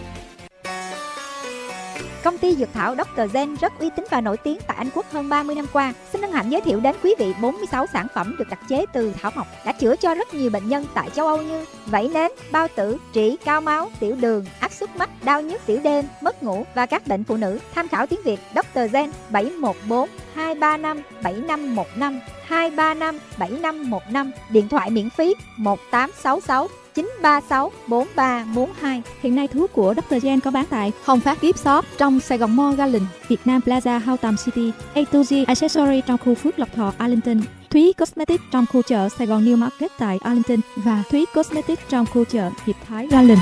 Công ty Dược Thảo Dr. Zen rất uy tín và nổi tiếng tại Anh Quốc hơn 30 năm qua. Xin hân hạnh giới thiệu đến quý vị 46 sản phẩm được đặc chế từ thảo mộc đã chữa cho rất nhiều bệnh nhân tại châu Âu như vẩy nến, bao tử, trĩ, cao máu, tiểu đường, áp suất mắt, đau nhức tiểu đêm, mất ngủ và các bệnh phụ nữ. Tham khảo tiếng Việt Dr. Zen 714 235 7515, 235 7515. Điện thoại miễn phí 1866 936 4342. Hiện nay thuốc của Dr. Gen có bán tại Hồng Phát Gift Shop trong Sài Gòn Mall Garden, Việt Nam Plaza Houghton City, A2G Accessory trong khu Phước Lộc Thọ Arlington, Thúy Cosmetics trong khu chợ Sài Gòn New Market tại Arlington và Thúy Cosmetics trong khu chợ Hiệp Thái Garland.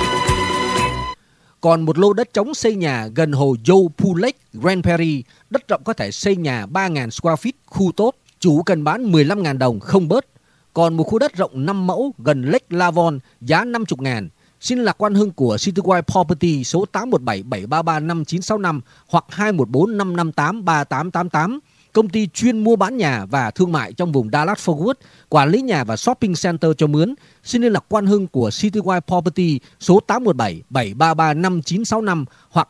Còn một lô đất trống xây nhà gần hồ Joe Pool Lake, Grand Prairie, đất rộng có thể xây nhà 3.000 square feet, khu tốt, chủ cần bán 15.000 đồng không bớt. Còn một khu đất rộng 5 mẫu gần Lake Lavon, giá 50.000. Xin lạc quan Hưng của Citywide Property số 817-733-5965 hoặc 214-558-3888. Công ty chuyên mua bán nhà và thương mại trong vùng Dallas-Fort Worth, quản lý nhà và shopping center cho mướn. Xin liên lạc Quan Hưng của Citywide Property số 817-733-5965 hoặc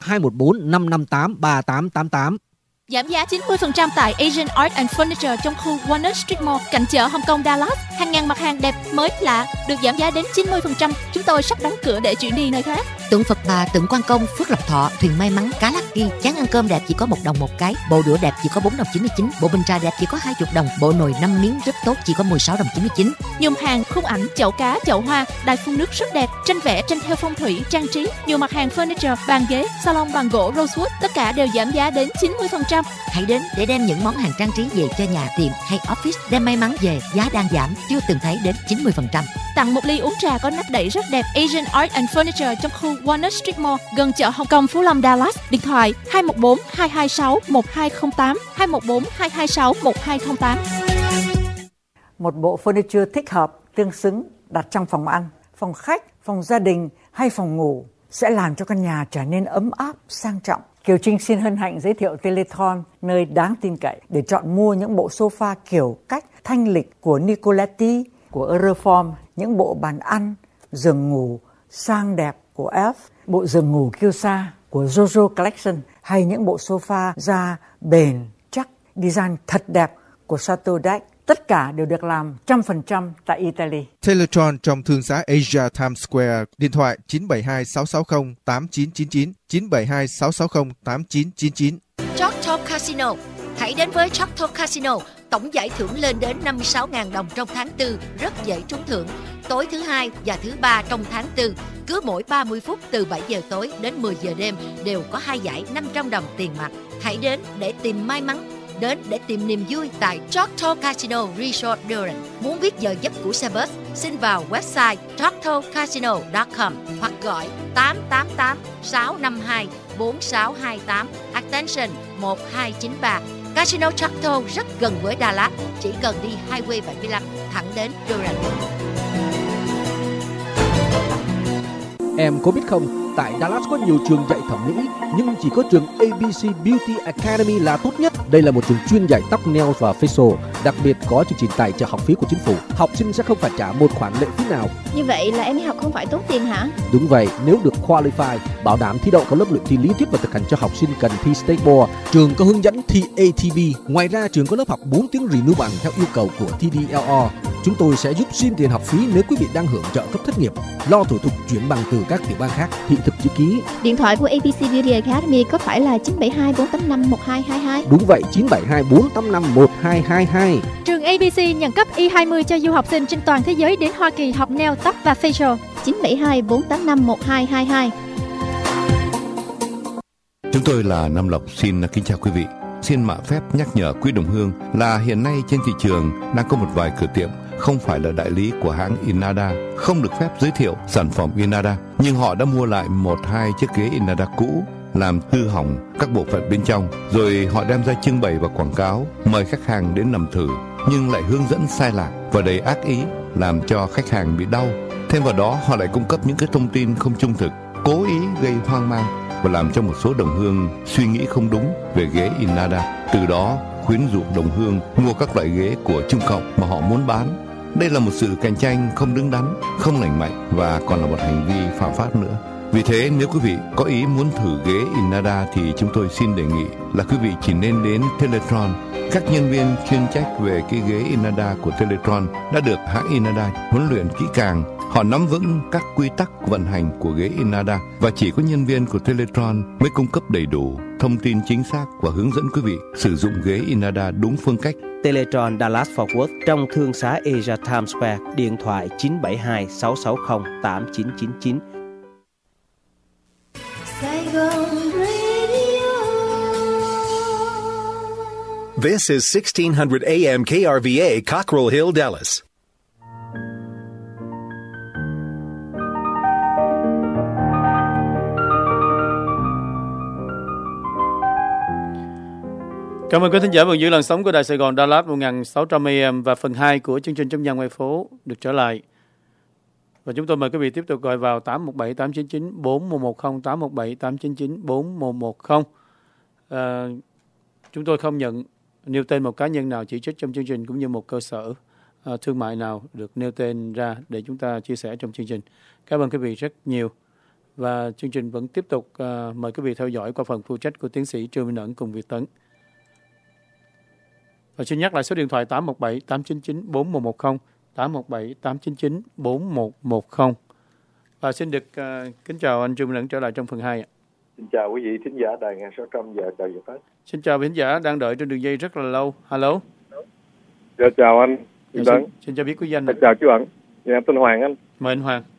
214-558-3888. Giảm giá 90% tại Asian Art and Furniture trong khu Walnut Street Mall cạnh chợ Hồng Kông Dallas. Hàng ngàn mặt hàng đẹp mới lạ được giảm giá đến 90%. Chúng tôi sắp đóng cửa để chuyển đi nơi khác. Tượng Phật Bà, tượng Quan Công, Phước Lộc Thọ, thuyền may mắn, cá Lucky, chén ăn cơm đẹp chỉ có 1 đồng một cái, bộ đũa đẹp chỉ có 4 đồng 99, bộ bình trà đẹp chỉ có 20 đồng, bộ nồi 5 miếng rất tốt chỉ có 16 đồng 99. Nhôm hàng, khung ảnh, chậu cá, chậu hoa, đài phun nước rất đẹp, tranh vẽ, tranh theo phong thủy, trang trí, nhiều mặt hàng furniture, bàn ghế, salon bằng gỗ rosewood, tất cả đều giảm giá đến 90%. Hãy đến để đem những món hàng trang trí về cho nhà, tiệm hay office, đem may mắn về, giá đang giảm, chưa từng thấy đến 90%. Tặng một ly uống trà có nắp đậy rất đẹp. Asian Art and Furniture trong khu Walnut Street Mall gần chợ Hồng Kông Phú Lâm Dallas. Điện thoại 214-226-1208, 214-226-1208. Một bộ furniture thích hợp, tương xứng đặt trong phòng ăn, phòng khách, phòng gia đình hay phòng ngủ sẽ làm cho căn nhà trở nên ấm áp, sang trọng. Kiều Trinh xin hân hạnh giới thiệu Telethon, nơi đáng tin cậy để chọn mua những bộ sofa kiểu cách thanh lịch của Nicoletti, của Euroform, những bộ bàn ăn, giường ngủ sang đẹp của F, bộ giường ngủ Kyosa của Jojo Collection hay những bộ sofa da bền, chắc, design thật đẹp của Chateau d'Aix. Tất cả đều được làm 100% tại Italy. Teletron trong thương xá Asia Times Square, điện thoại 972-660-8999, 972-660-8999. Choctaw Casino. Hãy đến với Choctaw Casino. Tổng giải thưởng lên đến 56.000 đồng trong tháng 4, rất dễ trúng thưởng. Tối thứ Hai và thứ Ba trong tháng 4, cứ mỗi 30 phút từ 7 giờ tối đến 10 giờ đêm đều có 2 giải 500 đồng tiền mặt. Hãy đến để tìm may mắn. Đến để tìm niềm vui tại Choctaw Casino Resort Durant. Muốn biết giờ giấc của xe bus, xin vào website choctawcasino.com hoặc gọi 888-652-4628, extension 1293. Casino Choctaw rất gần với Dallas, chỉ cần đi Highway 75 thẳng đến Durant. Em có biết không, tại Dallas có nhiều trường dạy thẩm mỹ, nhưng chỉ có trường ABC Beauty Academy là tốt nhất. Đây là một trường chuyên dạy tóc, nails và facial, đặc biệt có chương trình tài trợ học phí của chính phủ. Học sinh sẽ không phải trả một khoản lệ phí nào. Như vậy là em đi học không phải tốn tiền hả? Đúng vậy, nếu được qualify, bảo đảm thi đậu có lớp luyện thi lý thuyết và thực hành cho học sinh cần thi State Board. Trường có hướng dẫn thi ATB. Ngoài ra, trường có lớp học 4 tiếng renew bằng theo yêu cầu của TDLR. Chúng tôi sẽ giúp xin tiền học phí nếu quý vị đang hưởng trợ cấp thất nghiệp. Lo thủ tục chuyển bằng từ các tiểu bang khác, thị thực chữ ký. Điện thoại của ABC Beauty Academy có phải là 972-485-1222? Đúng vậy, 972-485-1222. Trường ABC nhận cấp E20 cho du học sinh trên toàn thế giới đến Hoa Kỳ học nail, tóc và facial. 972-485-1222. Chúng tôi là Nam Lộc xin kính chào quý vị. Xin mạ phép nhắc nhở quý đồng hương là hiện nay trên thị trường đang có một vài cửa tiệm không phải là đại lý của hãng Inada, không được phép giới thiệu sản phẩm Inada, nhưng họ đã mua lại 1-2 chiếc ghế Inada cũ, làm hư hỏng các bộ phận bên trong, rồi họ đem ra trưng bày và quảng cáo, mời khách hàng đến nằm thử, nhưng lại hướng dẫn sai lạc và đầy ác ý, làm cho khách hàng bị đau. Thêm vào đó, họ lại cung cấp những cái thông tin không trung thực, cố ý gây hoang mang và làm cho một số đồng hương suy nghĩ không đúng về ghế Inada, từ đó khuyến dụ đồng hương mua các loại ghế của Trung Cộng mà họ muốn bán. Đây là một sự cạnh tranh không đứng đắn, không lành mạnh và còn là một hành vi phạm pháp nữa. Vì thế, nếu quý vị có ý muốn thử ghế Inada thì chúng tôi xin đề nghị là quý vị chỉ nên đến Teletron. Các nhân viên chuyên trách về cái ghế Inada của Teletron đã được hãng Inada huấn luyện kỹ càng Họ nắm vững các quy tắc vận hành của ghế Inada và chỉ có nhân viên của Teletron mới cung cấp đầy đủ thông tin chính xác và hướng dẫn quý vị sử dụng ghế Inada đúng phương cách. Teletron Dallas Fort Worth trong thương xá Asia Times Square, điện thoại 972 660 8999. Saigon Radio. This is 1600 AM KRVA, Cockrell Hill, Dallas. Cảm ơn quý thính giả vẫn giữ làn sóng của Đài Sài Gòn Dallas 1600 AM và phần 2 của chương trình Trong nhà ngoài phố được trở lại. Và chúng tôi mời quý vị tiếp tục gọi vào 817 899 4110 817 899 4110. Chúng tôi không nhận nêu tên một cá nhân nào chỉ trích trong chương trình cũng như một cơ sở thương mại nào được nêu tên ra để chúng ta chia sẻ trong chương trình. Cảm ơn quý vị rất nhiều. Và chương trình vẫn tiếp tục mời quý vị theo dõi qua phần phụ trách của tiến sĩ Trương Minh Ẩn cùng Việt Tấn. Và xin nhắc lại số điện thoại 817 899 4110 817 899 4110. Và xin được kính chào anh Trương Minh Ẩn trở lại trong phần 2 ạ. Xin chào quý vị thính giả đài 1600 và chào Việt Tấn. Xin chào thính giả đang đợi trên đường dây rất là lâu. Hello. Dạ, chào anh Việt Tấn. Xin cho biết quý danh. Chào chú Ẩn. Dạ, em tên Hoàng anh. Mời anh Hoàng.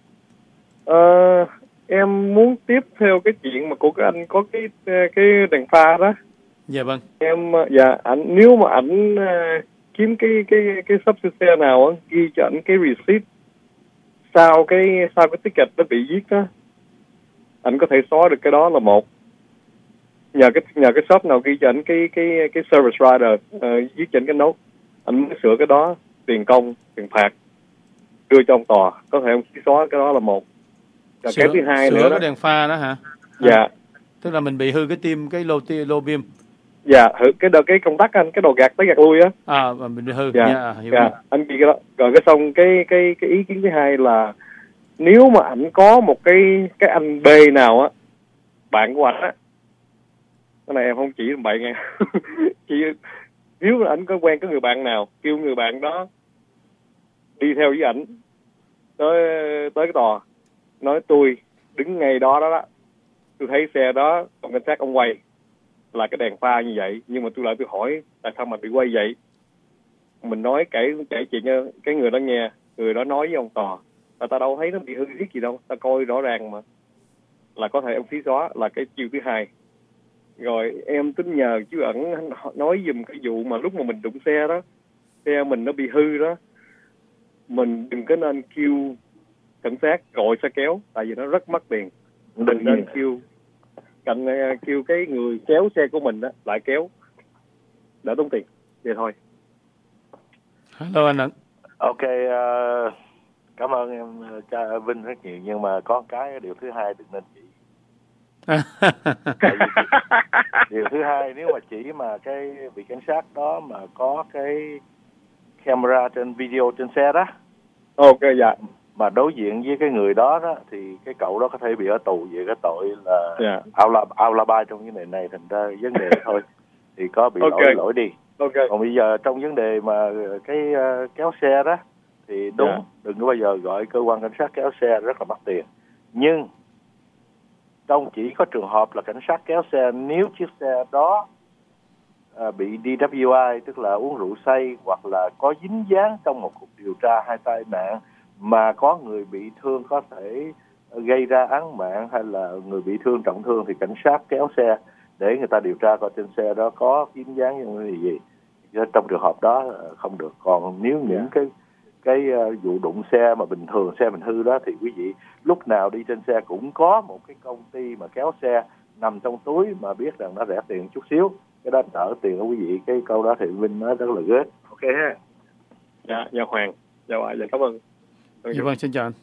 Em muốn tiếp theo cái chuyện mà của cái anh có cái đèn pha đó. Dạ vâng. Nếu mà ảnh kiếm cái shop xe nào á, ghi cho ảnh cái receipt sau cái ticket nó bị viết đó, ảnh có thể xóa được cái đó là một. Nhờ cái shop nào ghi cho ảnh cái service rider viết cho ảnh cái note, ảnh mới sửa cái đó, tiền công, tiền phạt đưa cho ông tòa, có thể ông xóa cái đó là một. Rồi cái thứ hai nữa sửa đó, cái đèn pha đó hả? Dạ. Tức là mình bị hư cái tim, cái lô pin. Dạ, cái công tắc anh, cái đồ gạt tới gạt lui á. Mà mình bị hư. Hiểu rồi. Anh ghi cái đó. Rồi cái xong cái ý kiến thứ hai là nếu mà ảnh có một cái anh B nào á, bạn của ảnh á, cái này em không chỉ làm bậy nghe. Nếu mà ảnh có quen cái người bạn nào, kêu người bạn đó đi theo với ảnh tới cái tòa, nói tôi đứng ngay đó, tôi thấy xe đó, còn cảnh sát ông quay là cái đèn pha như vậy, nhưng mà tôi hỏi tại sao mà bị quay vậy. Mình nói kể chuyện cho cái người đó nghe, người đó nói với ông tòa là ta đâu thấy nó bị hư thiết gì đâu, ta coi rõ ràng mà, là có thể ông xí xóa, là cái chiêu thứ hai. Rồi em tính nhờ chú Ẩn nói giùm cái vụ mà lúc mà mình đụng xe đó, xe mình nó bị hư đó, mình đừng có nên kêu cảnh sát gọi xe kéo, tại vì nó rất mất tiền. Đừng nên kêu cái người kéo xe của mình đó lại kéo, đỡ tốn tiền. Vậy thôi. Hello anh Ẩn. Ok, cảm ơn em cha Vinh rất nhiều, nhưng mà có cái điều thứ hai đừng nên chỉ. Điều thứ hai, nếu mà chỉ mà cái vị cảnh sát đó mà có cái camera trên video trên xe đó, ok, dạ, mà đối diện với cái người đó thì cái cậu đó có thể bị ở tù về cái tội là ao la ba trong cái này thành ra vấn đề thôi thì có bị lỗi đi. Còn bây giờ trong vấn đề mà cái kéo xe đó thì đúng, đừng có bao giờ gọi cơ quan cảnh sát kéo xe, rất là mất tiền. Nhưng trong chỉ có trường hợp là cảnh sát kéo xe nếu chiếc xe đó bị DWI, tức là uống rượu say, hoặc là có dính dáng trong một cuộc điều tra hay tai nạn mà có người bị thương có thể gây ra án mạng hay là người bị thương trọng thương, thì cảnh sát kéo xe để người ta điều tra coi trên xe đó có dính dáng như gì. Trong trường hợp đó không được. Còn nếu những cái vụ đụng xe mà bình thường xe mình hư đó thì quý vị lúc nào đi trên xe cũng có một cái công ty mà kéo xe nằm trong túi mà biết rằng nó rẻ tiền chút xíu, cái đó đỡ tiền của quý vị. Cái câu đó thì Vinh nói rất là ghét. Ok ha. Dạ Hoàng. Dạ cảm ơn. Dạ vâng, xin chào anh.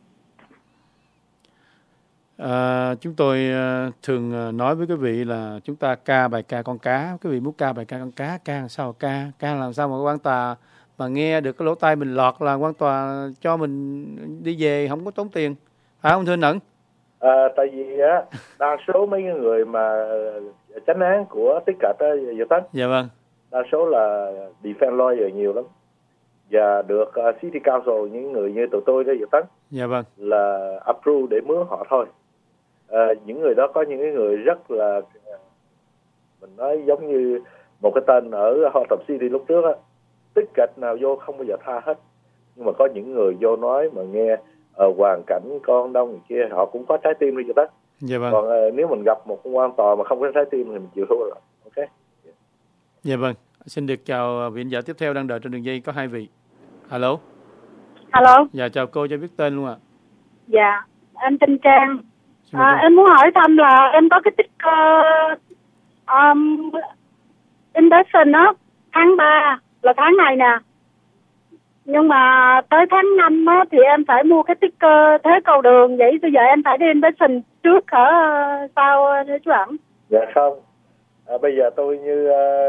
Chúng tôi thường nói với quý vị là chúng ta ca bài ca con cá. Quý vị muốn ca bài ca con cá, ca làm sao ca làm sao mà quan tòa mà nghe được cái lỗ tai mình lọt là quan tòa cho mình đi về không có tốn tiền, phải không thưa anh Ẩn? Tại vì đa số mấy người mà chánh án của Ticket Việt Tấn, dạ vâng, đa số là defense lawyer nhiều lắm. và được City Council, những người như tụi tôi đó Việt Tấn, Dạ vâng. là approve để mướn họ thôi. Những người đó có những cái người rất là, mình nói giống như một cái tên ở Hotop City lúc trước á, tích kịch nào vô không bao giờ tha hết. Nhưng mà có những người vô nói mà nghe hoàn cảnh con đông người kia, họ cũng có trái tim đi cho đó. Dạ vâng. Còn nếu mình gặp một con quan tòa mà không có trái tim thì mình chịu thua rồi. Ok. Dạ vâng. Xin được chào vị giả tiếp theo đang đợi trên đường dây, có hai vị. Alo. Alo. Dạ chào cô, cho biết tên luôn ạ. Dạ, em tên Trang. Em muốn hỏi thăm là em có cái sticker Indexion á, tháng 3 là tháng này nè. Nhưng mà tới tháng 5 á thì em phải mua cái sticker thế cầu đường, vậy bây giờ em phải đi Indexion trước hả sao thế chú Ẩn? Dạ không. Bây giờ tôi như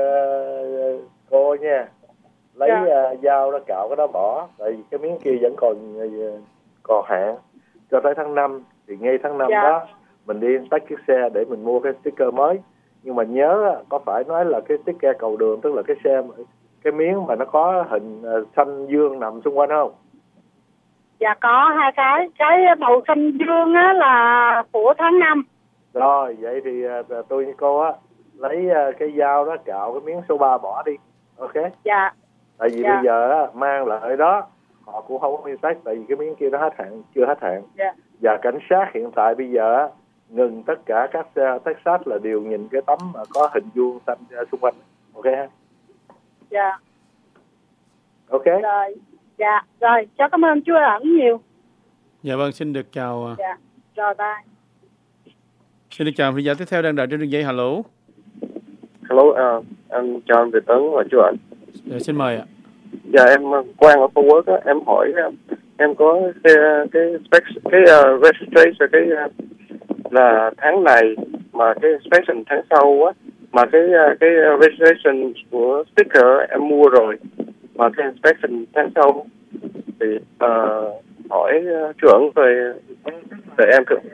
cô nha, lấy dao nó cạo cái đó bỏ, tại vì cái miếng kia vẫn còn hạn cho tới tháng 5, thì ngay tháng 5 đó mình đi tách chiếc xe để mình mua cái sticker mới. Nhưng mà nhớ có phải nói là cái sticker cầu đường, tức là cái xe, cái miếng mà nó có hình xanh dương nằm xung quanh không? Dạ có hai cái màu xanh dương á là của tháng 5. Rồi vậy thì tôi với cô á lấy cái dao đó cạo cái miếng số 3 bỏ đi. Ok. Dạ. Tại vì bây giờ á, mang lại đó họ cũng không có tách, tại vì cái miếng kia nó hết hạn, chưa hết hạn. Dạ. Và cảnh sát hiện tại bây giờ á, ngừng tất cả các xe Texas là đều nhìn cái tấm mà có hình vuông xanh xung quanh. Ok ha? Dạ. Ok. Rồi. Dạ. Rồi, cháu cảm ơn chú Ẩn nhiều. Dạ vâng, xin được chào. Dạ. Rồi bye. Xin được chào vị giả tiếp theo đang đợi trên đường dây. Alo. Hello, em chào anh Việt Tấn và chú Ẩn. Dạ, xin mời ạ. Dạ em Quang ở Fort Worth á, em hỏi em có cái registration cái là tháng này mà cái inspection tháng sau á, mà cái registration của sticker em mua rồi mà cái inspection tháng sau thì hỏi chú Ẩn về em thử.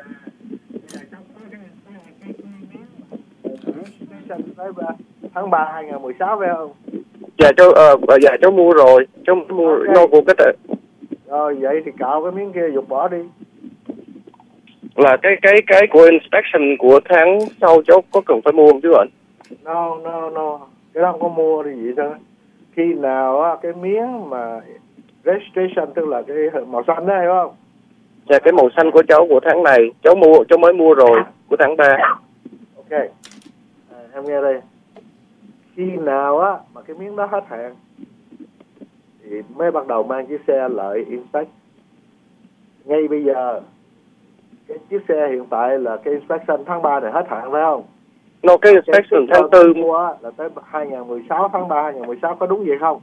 Tháng 3 2016 phải không? Dạ cháu mua rồi, cháu mua nó của cái tệ. Rồi vậy thì cạo cái miếng kia dục bỏ đi. Là cái của inspection của tháng sau cháu có cần phải mua không chú Ẩn? No, cái đó không có mua thì gì thôi. Khi nào á cái miếng mà registration tức là cái màu xanh đó, hiểu không? Dạ cái màu xanh của cháu của tháng này cháu mới mua rồi của tháng 3. Ok. Em nghe đây. Khi nào á mà cái miếng đó hết hạn thì mới bắt đầu mang chiếc xe lại inspect. Ngay bây giờ cái chiếc xe hiện tại là cái inspection tháng 3 này hết hạn phải không? No, cái inspection tháng 4 mua là tới 2016, tháng 3 2016, có đúng vậy không?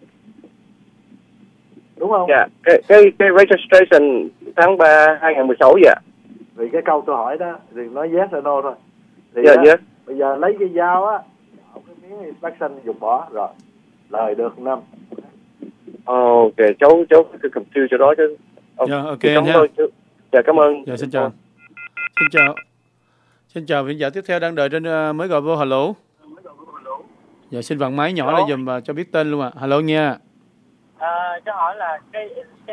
Đúng không? Dạ, cái registration tháng 3 2016 dạ. Vì cái câu tôi hỏi đó thì nói yes hay no thôi. Thì dạ, yes. Bây giờ lấy cái dao á, cái miếng inspection dùng bỏ rồi, lời được 5. Ok, cháu cứ cầm tiêu cho đó chứ. Dạ, ok cảm nha. ơn chú. Dạ, cảm ơn. Dạ, xin chào. Xin chào vị giả tiếp theo đang đợi trên mới gọi vô. Hello. Dạ, xin vặn máy nhỏ lại dùm và cho biết tên luôn ạ. Hello nha. Cho hỏi là cái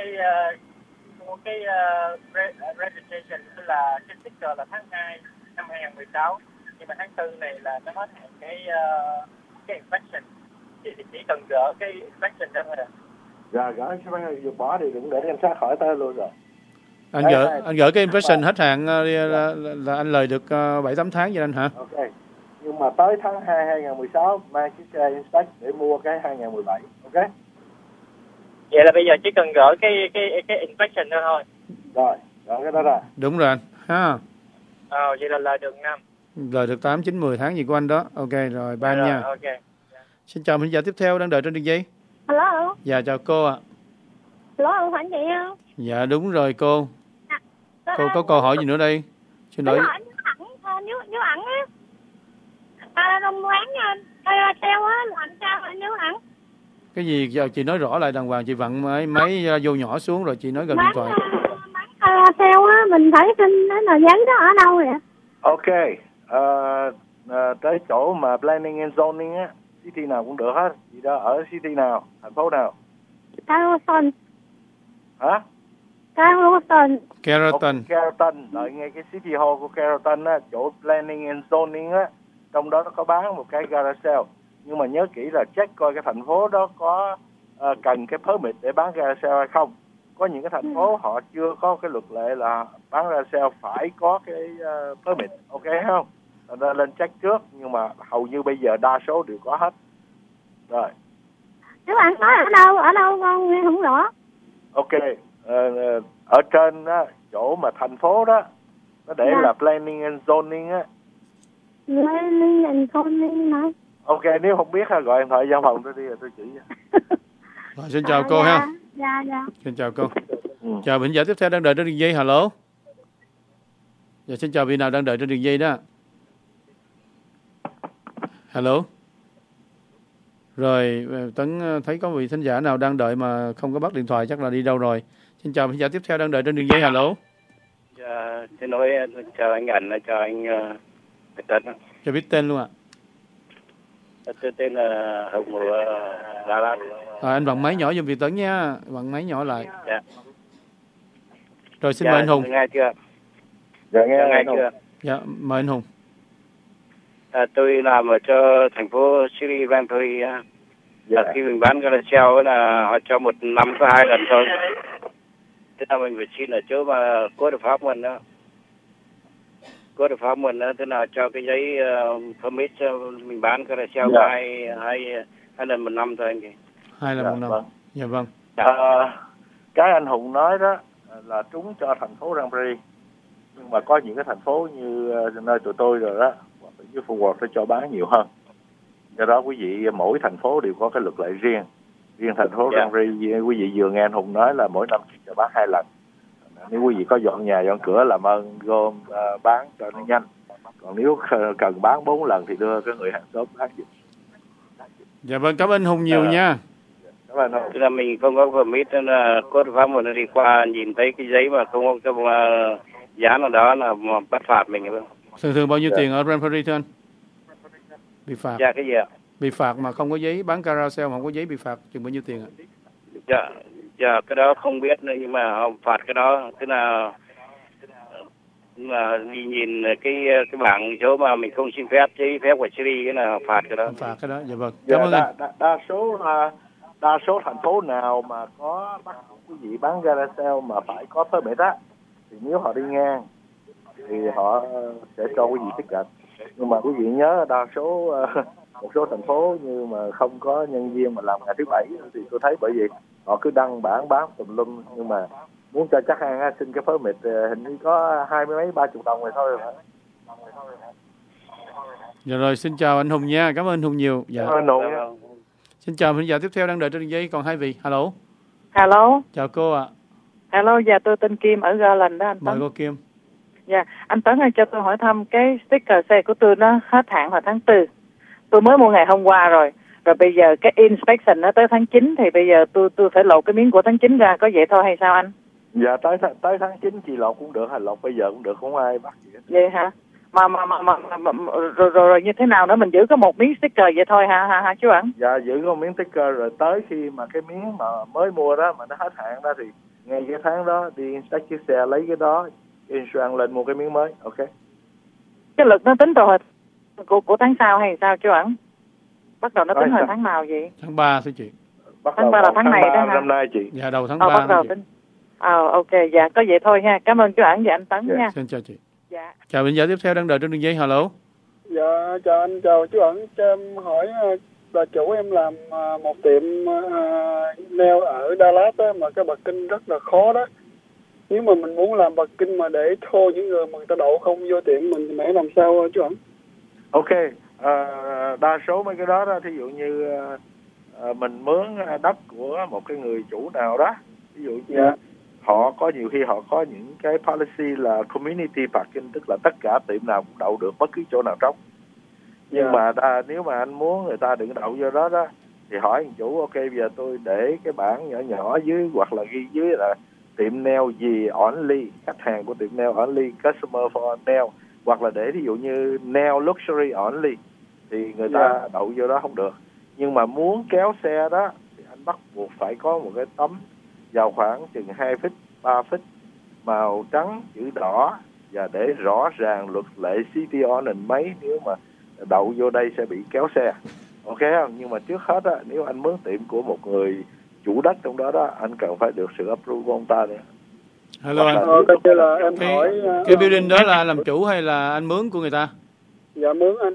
registration tức là cái sticker là tháng 2 năm 2016, nhưng mà tháng 4 này là nó hết hạn cái inspection, thì chỉ cần gỡ cái inspection ra thôi à. Dạ, gỡ cái dùng bỏ thì đừng để cảnh sát hỏi tới luôn rồi. Anh gỡ cái impression hết hạn là anh lời được 7-8 tháng vậy anh hả? Ok. Nhưng mà tới tháng 2 2016 mang chiếc xe inspect để mua cái 2017. Ok. Vậy là bây giờ chỉ cần gỡ cái inspection đó thôi. Rồi, gỡ cái đó ra. Đúng rồi anh ha. Vậy là lời được 5. Lời được 8, 9, 10 tháng gì của anh đó. Ok rồi, bye anh nha. Ok. Xin chào vị giả tiếp theo đang đợi trên đường dây. Hello. Dạ chào cô ạ. Hello, phải chị không? Dạ đúng rồi cô. Cô có câu hỏi gì nữa đây? Xin lỗi. Nếu ẩn á, đông quán nha, theo á, làm sao nếu ẩn? Cái gì giờ chị nói rõ lại đàng hoàng, chị vặn máy vô nhỏ xuống rồi chị nói gần điện thoại. Theo á, mình thấy trên đó là giấy đó ở đâu vậy? Ok. Tới chỗ mà planning and zoning á, city nào cũng được hết. Chị đó ở city nào, thành phố nào? Carrollton. Hả? Carrollton. Carrollton. Carrollton, đợi ngay cái City Hall của Carrollton á, chỗ Planning and Zoning á, trong đó nó có bán một cái garage sale. Nhưng mà nhớ kỹ là check coi cái thành phố đó có cần cái permit để bán garage sale hay không. Có những cái thành phố họ chưa có cái luật lệ là bán garage sale phải có cái permit, ok không? Nên lên check trước, nhưng mà hầu như bây giờ đa số đều có hết. Rồi. Các bạn nói ở đâu con nghe không rõ. Ok, ở trên đó, chỗ mà thành phố đó, nó để là Planning and Zoning á. Planning and Zoning hả? Ok, nếu không biết gọi điện thoại văn phòng tôi đi rồi tôi chỉ cho. Rồi, xin chào cô ha. Dạ. Xin chào cô. Chào vị giả tiếp theo đang đợi trên đường dây. Hello. Dạ, xin chào vị nào đang đợi trên đường dây đó. Hello. Rồi, Tấn thấy có vị thính giả nào đang đợi mà không có bắt điện thoại, chắc là đi đâu rồi. Xin chào thính giả tiếp theo đang đợi trên đường dây. Hello. Dạ, xin lỗi, chào anh Ảnh, chào anh Tấn. Cho biết tên luôn ạ. Tôi tên là Hồng của Đà Lạt. Anh vặn máy nhỏ giùm vị Tấn nha, vặn máy nhỏ lại. Dạ. Rồi xin mời anh Hùng. Nghe chưa? Dạ nghe chưa? Dạ, mời anh Hùng. Tôi làm ở cho thành phố City Vanbury. Khi mình bán garage sale là họ cho một năm có 2 lần thôi. Thế là mình phải xin ở chỗ mà Court of Harmon đó. Court of Harmon đó, thế là cho cái giấy permit cho mình bán garage sale hai lần một năm thôi anh chị. 2 lần một năm. Vâng. Dạ vâng. Cái anh Hùng nói đó là trúng cho thành phố Vanbury. Nhưng mà có những cái thành phố như nơi tụi tôi rồi đó, với Phú Quốc nó cho bán nhiều hơn. Do đó quý vị mỗi thành phố đều có cái luật lệ riêng. Riêng thành phố Vanbury, quý vị vừa nghe anh Hùng nói là mỗi năm chỉ cho bán 2 lần. Nếu quý vị có dọn nhà dọn cửa làm ơn gom bán cho nó nhanh. Còn nếu cần bán 4 lần thì đưa cái người hàng xóm bán giùm. Dạ vâng, cảm ơn anh Hùng nhiều nha. Cảm ơn anh. Tức là mình không có permit nên là Court of Harmon nó đi qua nhìn thấy cái giấy mà không có cái giá nào đó là bắt phạt mình. Thường bao nhiêu tiền ở Vanbury thưa anh? Bị phạt. Dạ cái gì ạ? Bị phạt mà không có giấy bán garage sale mà không có giấy bị phạt chừng bao nhiêu tiền ạ? Dạ cái đó không biết nữa, nhưng mà họ phạt cái đó, tức là đi nhìn cái bảng chỗ mà mình không xin phép, giấy phép của Siri cái là phạt cái đó. Phạt cái đó, dạ vâng. Cảm ơn anh. Đa số thành phố nào mà có bắt quý vị bán garage sale mà phải có permit á, thì nếu họ đi ngang thì họ sẽ cho quý vị tiếp cận. Nhưng mà quý vị nhớ đa số một số thành phố như mà không có nhân viên mà làm ngày thứ Bảy thì tôi thấy bởi vì họ cứ đăng bảng bán tùm lum, nhưng mà muốn cho chắc ăn xin cái permit hình như có 20 mấy 30 đồng rồi thôi. Dạ rồi, xin chào anh Hùng nha, cảm ơn anh Hùng nhiều. Dạ. Xin chào khán giả tiếp theo đang đợi trên đường dây, còn 2 vị. Hello. Hello. Chào cô ạ. Hello, dạ tôi tên Kim ở Garland đó anh Tấn. Mời cô Kim. Dạ, anh Tấn ơi, cho tôi hỏi thăm cái sticker xe của tôi nó hết hạn vào tháng 4. Tôi mới mua ngày hôm qua rồi. Rồi bây giờ cái inspection nó tới tháng 9 thì bây giờ tôi phải lột cái miếng của tháng 9 ra, có vậy thôi hay sao anh? Dạ tới tháng 9 chị lột cũng được hay lột bây giờ cũng được, không ai bắt gì hết. Vậy hả? Mà rồi như thế nào nữa, mình giữ có một miếng sticker vậy thôi hả chú Ẩn? Dạ giữ có một miếng sticker rồi tới khi mà cái miếng mà mới mua đó mà nó hết hạn đó thì ngay cái tháng đó đi inspect chiếc xe lấy cái đó insurance lên mua cái miếng mới, ok? Cái lực nó tính rồi của tháng sau hay sao chú Ẩn? Bắt đầu nó tính hồi tháng nào vậy? Tháng 3 thưa chị. Tháng 3 là tháng này đó hả? Năm nay chị. Dạ đầu tháng 3 bắt đầu tính. Ok, dạ có vậy thôi nha. Cảm ơn chú Ẩn và anh Tấn nha. Xin chào chị. Dạ. Chào khán giả tiếp theo đang đợi trên đường dây. Hello. Dạ chào anh, chào chú Ẩn. Cho em hỏi là chủ em làm một tiệm nail ở Dallas đó, mà cái bậc kinh rất là khó đó. Nếu mà mình muốn làm bậc kinh mà để thô những người mà người ta đậu không vô tiệm mình thì phải làm sao chú Ẩn? Ok, đa số mấy cái đó thí dụ như mình mướn đất của một cái người chủ nào đó, ví dụ như họ có nhiều khi họ có những cái policy là community parking, tức là tất cả tiệm nào cũng đậu được bất cứ chỗ nào trống. Nhưng mà nếu mà anh muốn người ta đừng đậu vô đó thì hỏi anh chủ ok bây giờ tôi để cái bảng nhỏ nhỏ dưới hoặc là ghi dưới là tiệm nail gì only, khách hàng của tiệm nail only, customer for nail, hoặc là để ví dụ như nail luxury only thì người ta đậu vô đó không được. Nhưng mà muốn kéo xe đó thì anh bắt buộc phải có một cái tấm vào khoảng chừng 2 feet, 3 feet, màu trắng, chữ đỏ, và để rõ ràng luật lệ City Ordinance mấy nếu mà đậu vô đây sẽ bị kéo xe. Ok không? Nhưng mà trước hết á, nếu anh mướn tiệm của một người chủ đất trong đó đó, anh cần phải được sự approve của ông ta nữa. Hello anh. Cái building đó là làm chủ hay là anh mướn của người ta? Dạ mướn anh.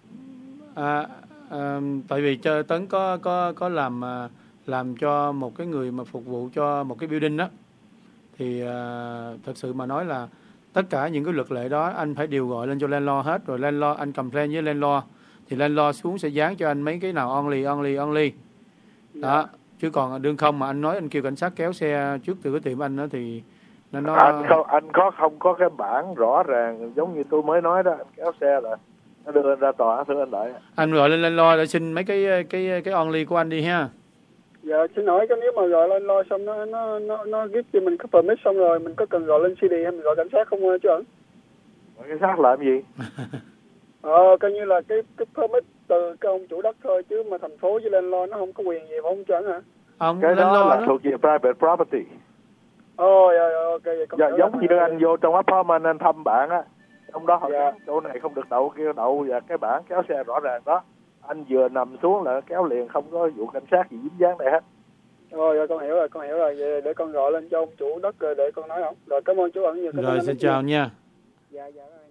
Tại vì Tấn có làm cho một cái người mà phục vụ cho một cái building đó, thì thật sự mà nói là tất cả những cái luật lệ đó anh phải điều gọi lên cho landlord hết, rồi landlord anh complain với landlord thì landlord xuống sẽ dán cho anh mấy cái nào only đó. Chứ còn đương không mà anh nói anh kêu cảnh sát kéo xe trước từ cái tiệm anh đó thì nó anh không có cái bảng rõ ràng giống như tôi mới nói đó, anh kéo xe là nó đưa anh ra tòa. Thưa anh Đại, anh gọi lên landlord để xin mấy cái only của anh đi ha. Dạ xin hỏi cái nếu mà gọi lên lo xong nó give cho mình cái permit xong rồi mình có cần gọi lên CD hay mình gọi cảnh sát không chú ẩn? Gọi cảnh sát làm gì? Coi như là cái permit từ cái ông chủ đất thôi, chứ mà thành phố với landlord nó không có quyền gì không chú ẩn hả? Cái đó là thuộc về private property. Ok vậy giống như anh vô trong apartment anh thăm bạn á, trong đó họ chỗ này không được đậu, kia đậu, và cái bảng kéo xe rõ ràng đó, anh vừa nằm xuống là kéo liền, không có vụ cảnh sát gì dính dáng này hết. Rồi con hiểu rồi, vậy để con gọi lên cho ông chủ đất rồi để con nói không. Rồi cảm ơn chú Ẩn nhiều. Rồi xin chào nha. Dạ.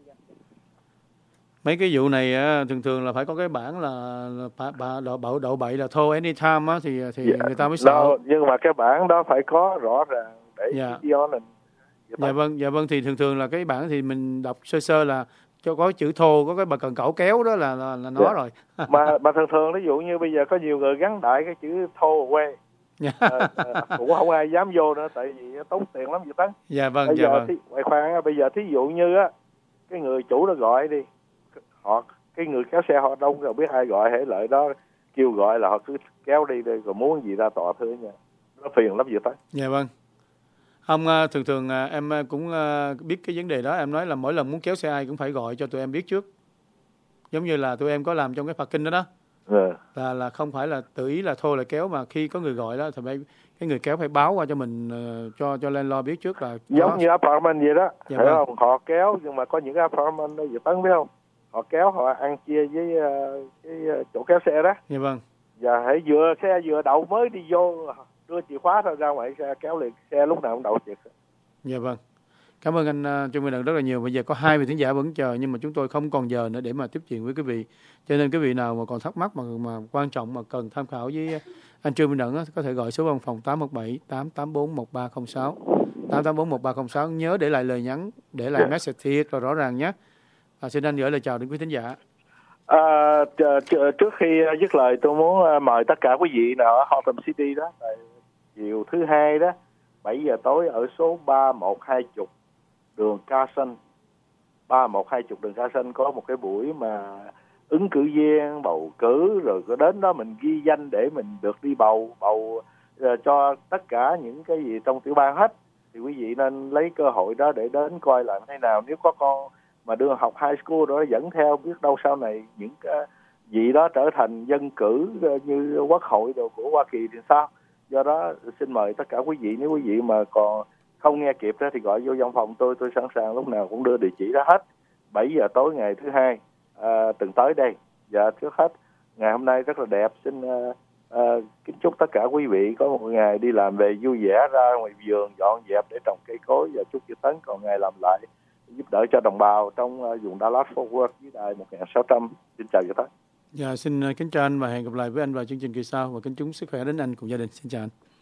Mấy cái vụ này thường là phải có cái bảng là đậu bậy là thô anytime á, thì người ta mới sợ. Nhưng mà cái bảng đó phải có rõ ràng để Dạ vâng, thì thường là cái bảng thì mình đọc sơ là cho có chữ thô, có cái bà cần cẩu kéo đó là nó rồi. mà thường ví dụ như bây giờ có nhiều người gắn đại cái chữ thô quê, cũng không ai dám vô nữa, tại vì tốn tiền lắm vậy Tấn. Dạ vâng. Bây giờ thí dụ như á, cái người chủ đó gọi đi, cái người kéo xe họ đông rồi biết ai gọi, hễ lợi đó kêu gọi là họ cứ kéo đi rồi muốn gì ra tòa thưa nha, nó phiền lắm vậy Tấn. Dạ vâng. Không, thường em cũng biết cái vấn đề đó. Em nói là mỗi lần muốn kéo xe ai cũng phải gọi cho tụi em biết trước. Giống như là tụi em có làm trong cái parking đó là không phải là tự ý là thôi là kéo, mà khi có người gọi đó thì cái người kéo phải báo qua cho mình, cho landlord biết trước là giống như apartment vậy đó. Phải không? Họ kéo, nhưng mà có những cái apartment đó, Tấn biết không? Họ kéo, họ ăn chia với cái chỗ kéo xe đó. Dạ vâng. Và hãy xe vừa đậu mới đi vô, đưa chìa khóa thôi ra ngoài xe kéo liền, xe lúc nào cũng đậu thiệt. Dạ vâng. Cảm ơn anh Trương Minh Đặng rất là nhiều. Bây giờ có 2 vị thính giả vẫn chờ, nhưng mà chúng tôi không còn giờ nữa để mà tiếp chuyện với quý vị. Cho nên quý vị nào mà còn thắc mắc mà quan trọng mà cần tham khảo với anh Trương Minh Đặng có thể gọi số văn phòng 817 884 1306. 884 1306, nhớ để lại lời nhắn, để lại message thiệt rồi rõ ràng nhé. Xin anh gửi lời chào đến quý thính giả. Trước khi dứt lời, tôi muốn mời tất cả quý vị nào ở Hotham City đó, chiều thứ Hai đó, 7 giờ tối ở số 3120 đường Carson. 3120 đường Carson có một cái buổi mà ứng cử viên bầu cử, rồi có đến đó mình ghi danh để mình được đi bầu cho tất cả những cái gì trong tiểu bang hết. Thì quý vị nên lấy cơ hội đó để đến coi là thế nào. Nếu có con mà đưa học high school đó dẫn theo, biết đâu sau này những cái vị đó trở thành dân cử như quốc hội đồ của Hoa Kỳ thì sao. Do đó xin mời tất cả quý vị, nếu quý vị mà còn không nghe kịp đó thì gọi vô văn phòng tôi sẵn sàng lúc nào cũng đưa địa chỉ đó hết. 7 giờ tối ngày thứ Hai tuần tới đây. Và trước hết ngày hôm nay rất là đẹp, xin kính chúc tất cả quý vị có một ngày đi làm về vui vẻ, ra ngoài vườn dọn dẹp để trồng cây cối, và chúc Dự Tấn còn ngày làm lại giúp đỡ cho đồng bào trong vùng Dallas Fort Worth với đài 1600. Xin chào Dự Tấn. Dạ, xin kính chào anh và hẹn gặp lại với anh vào chương trình kỳ sau, và kính chúc sức khỏe đến anh cùng gia đình. Xin chào anh.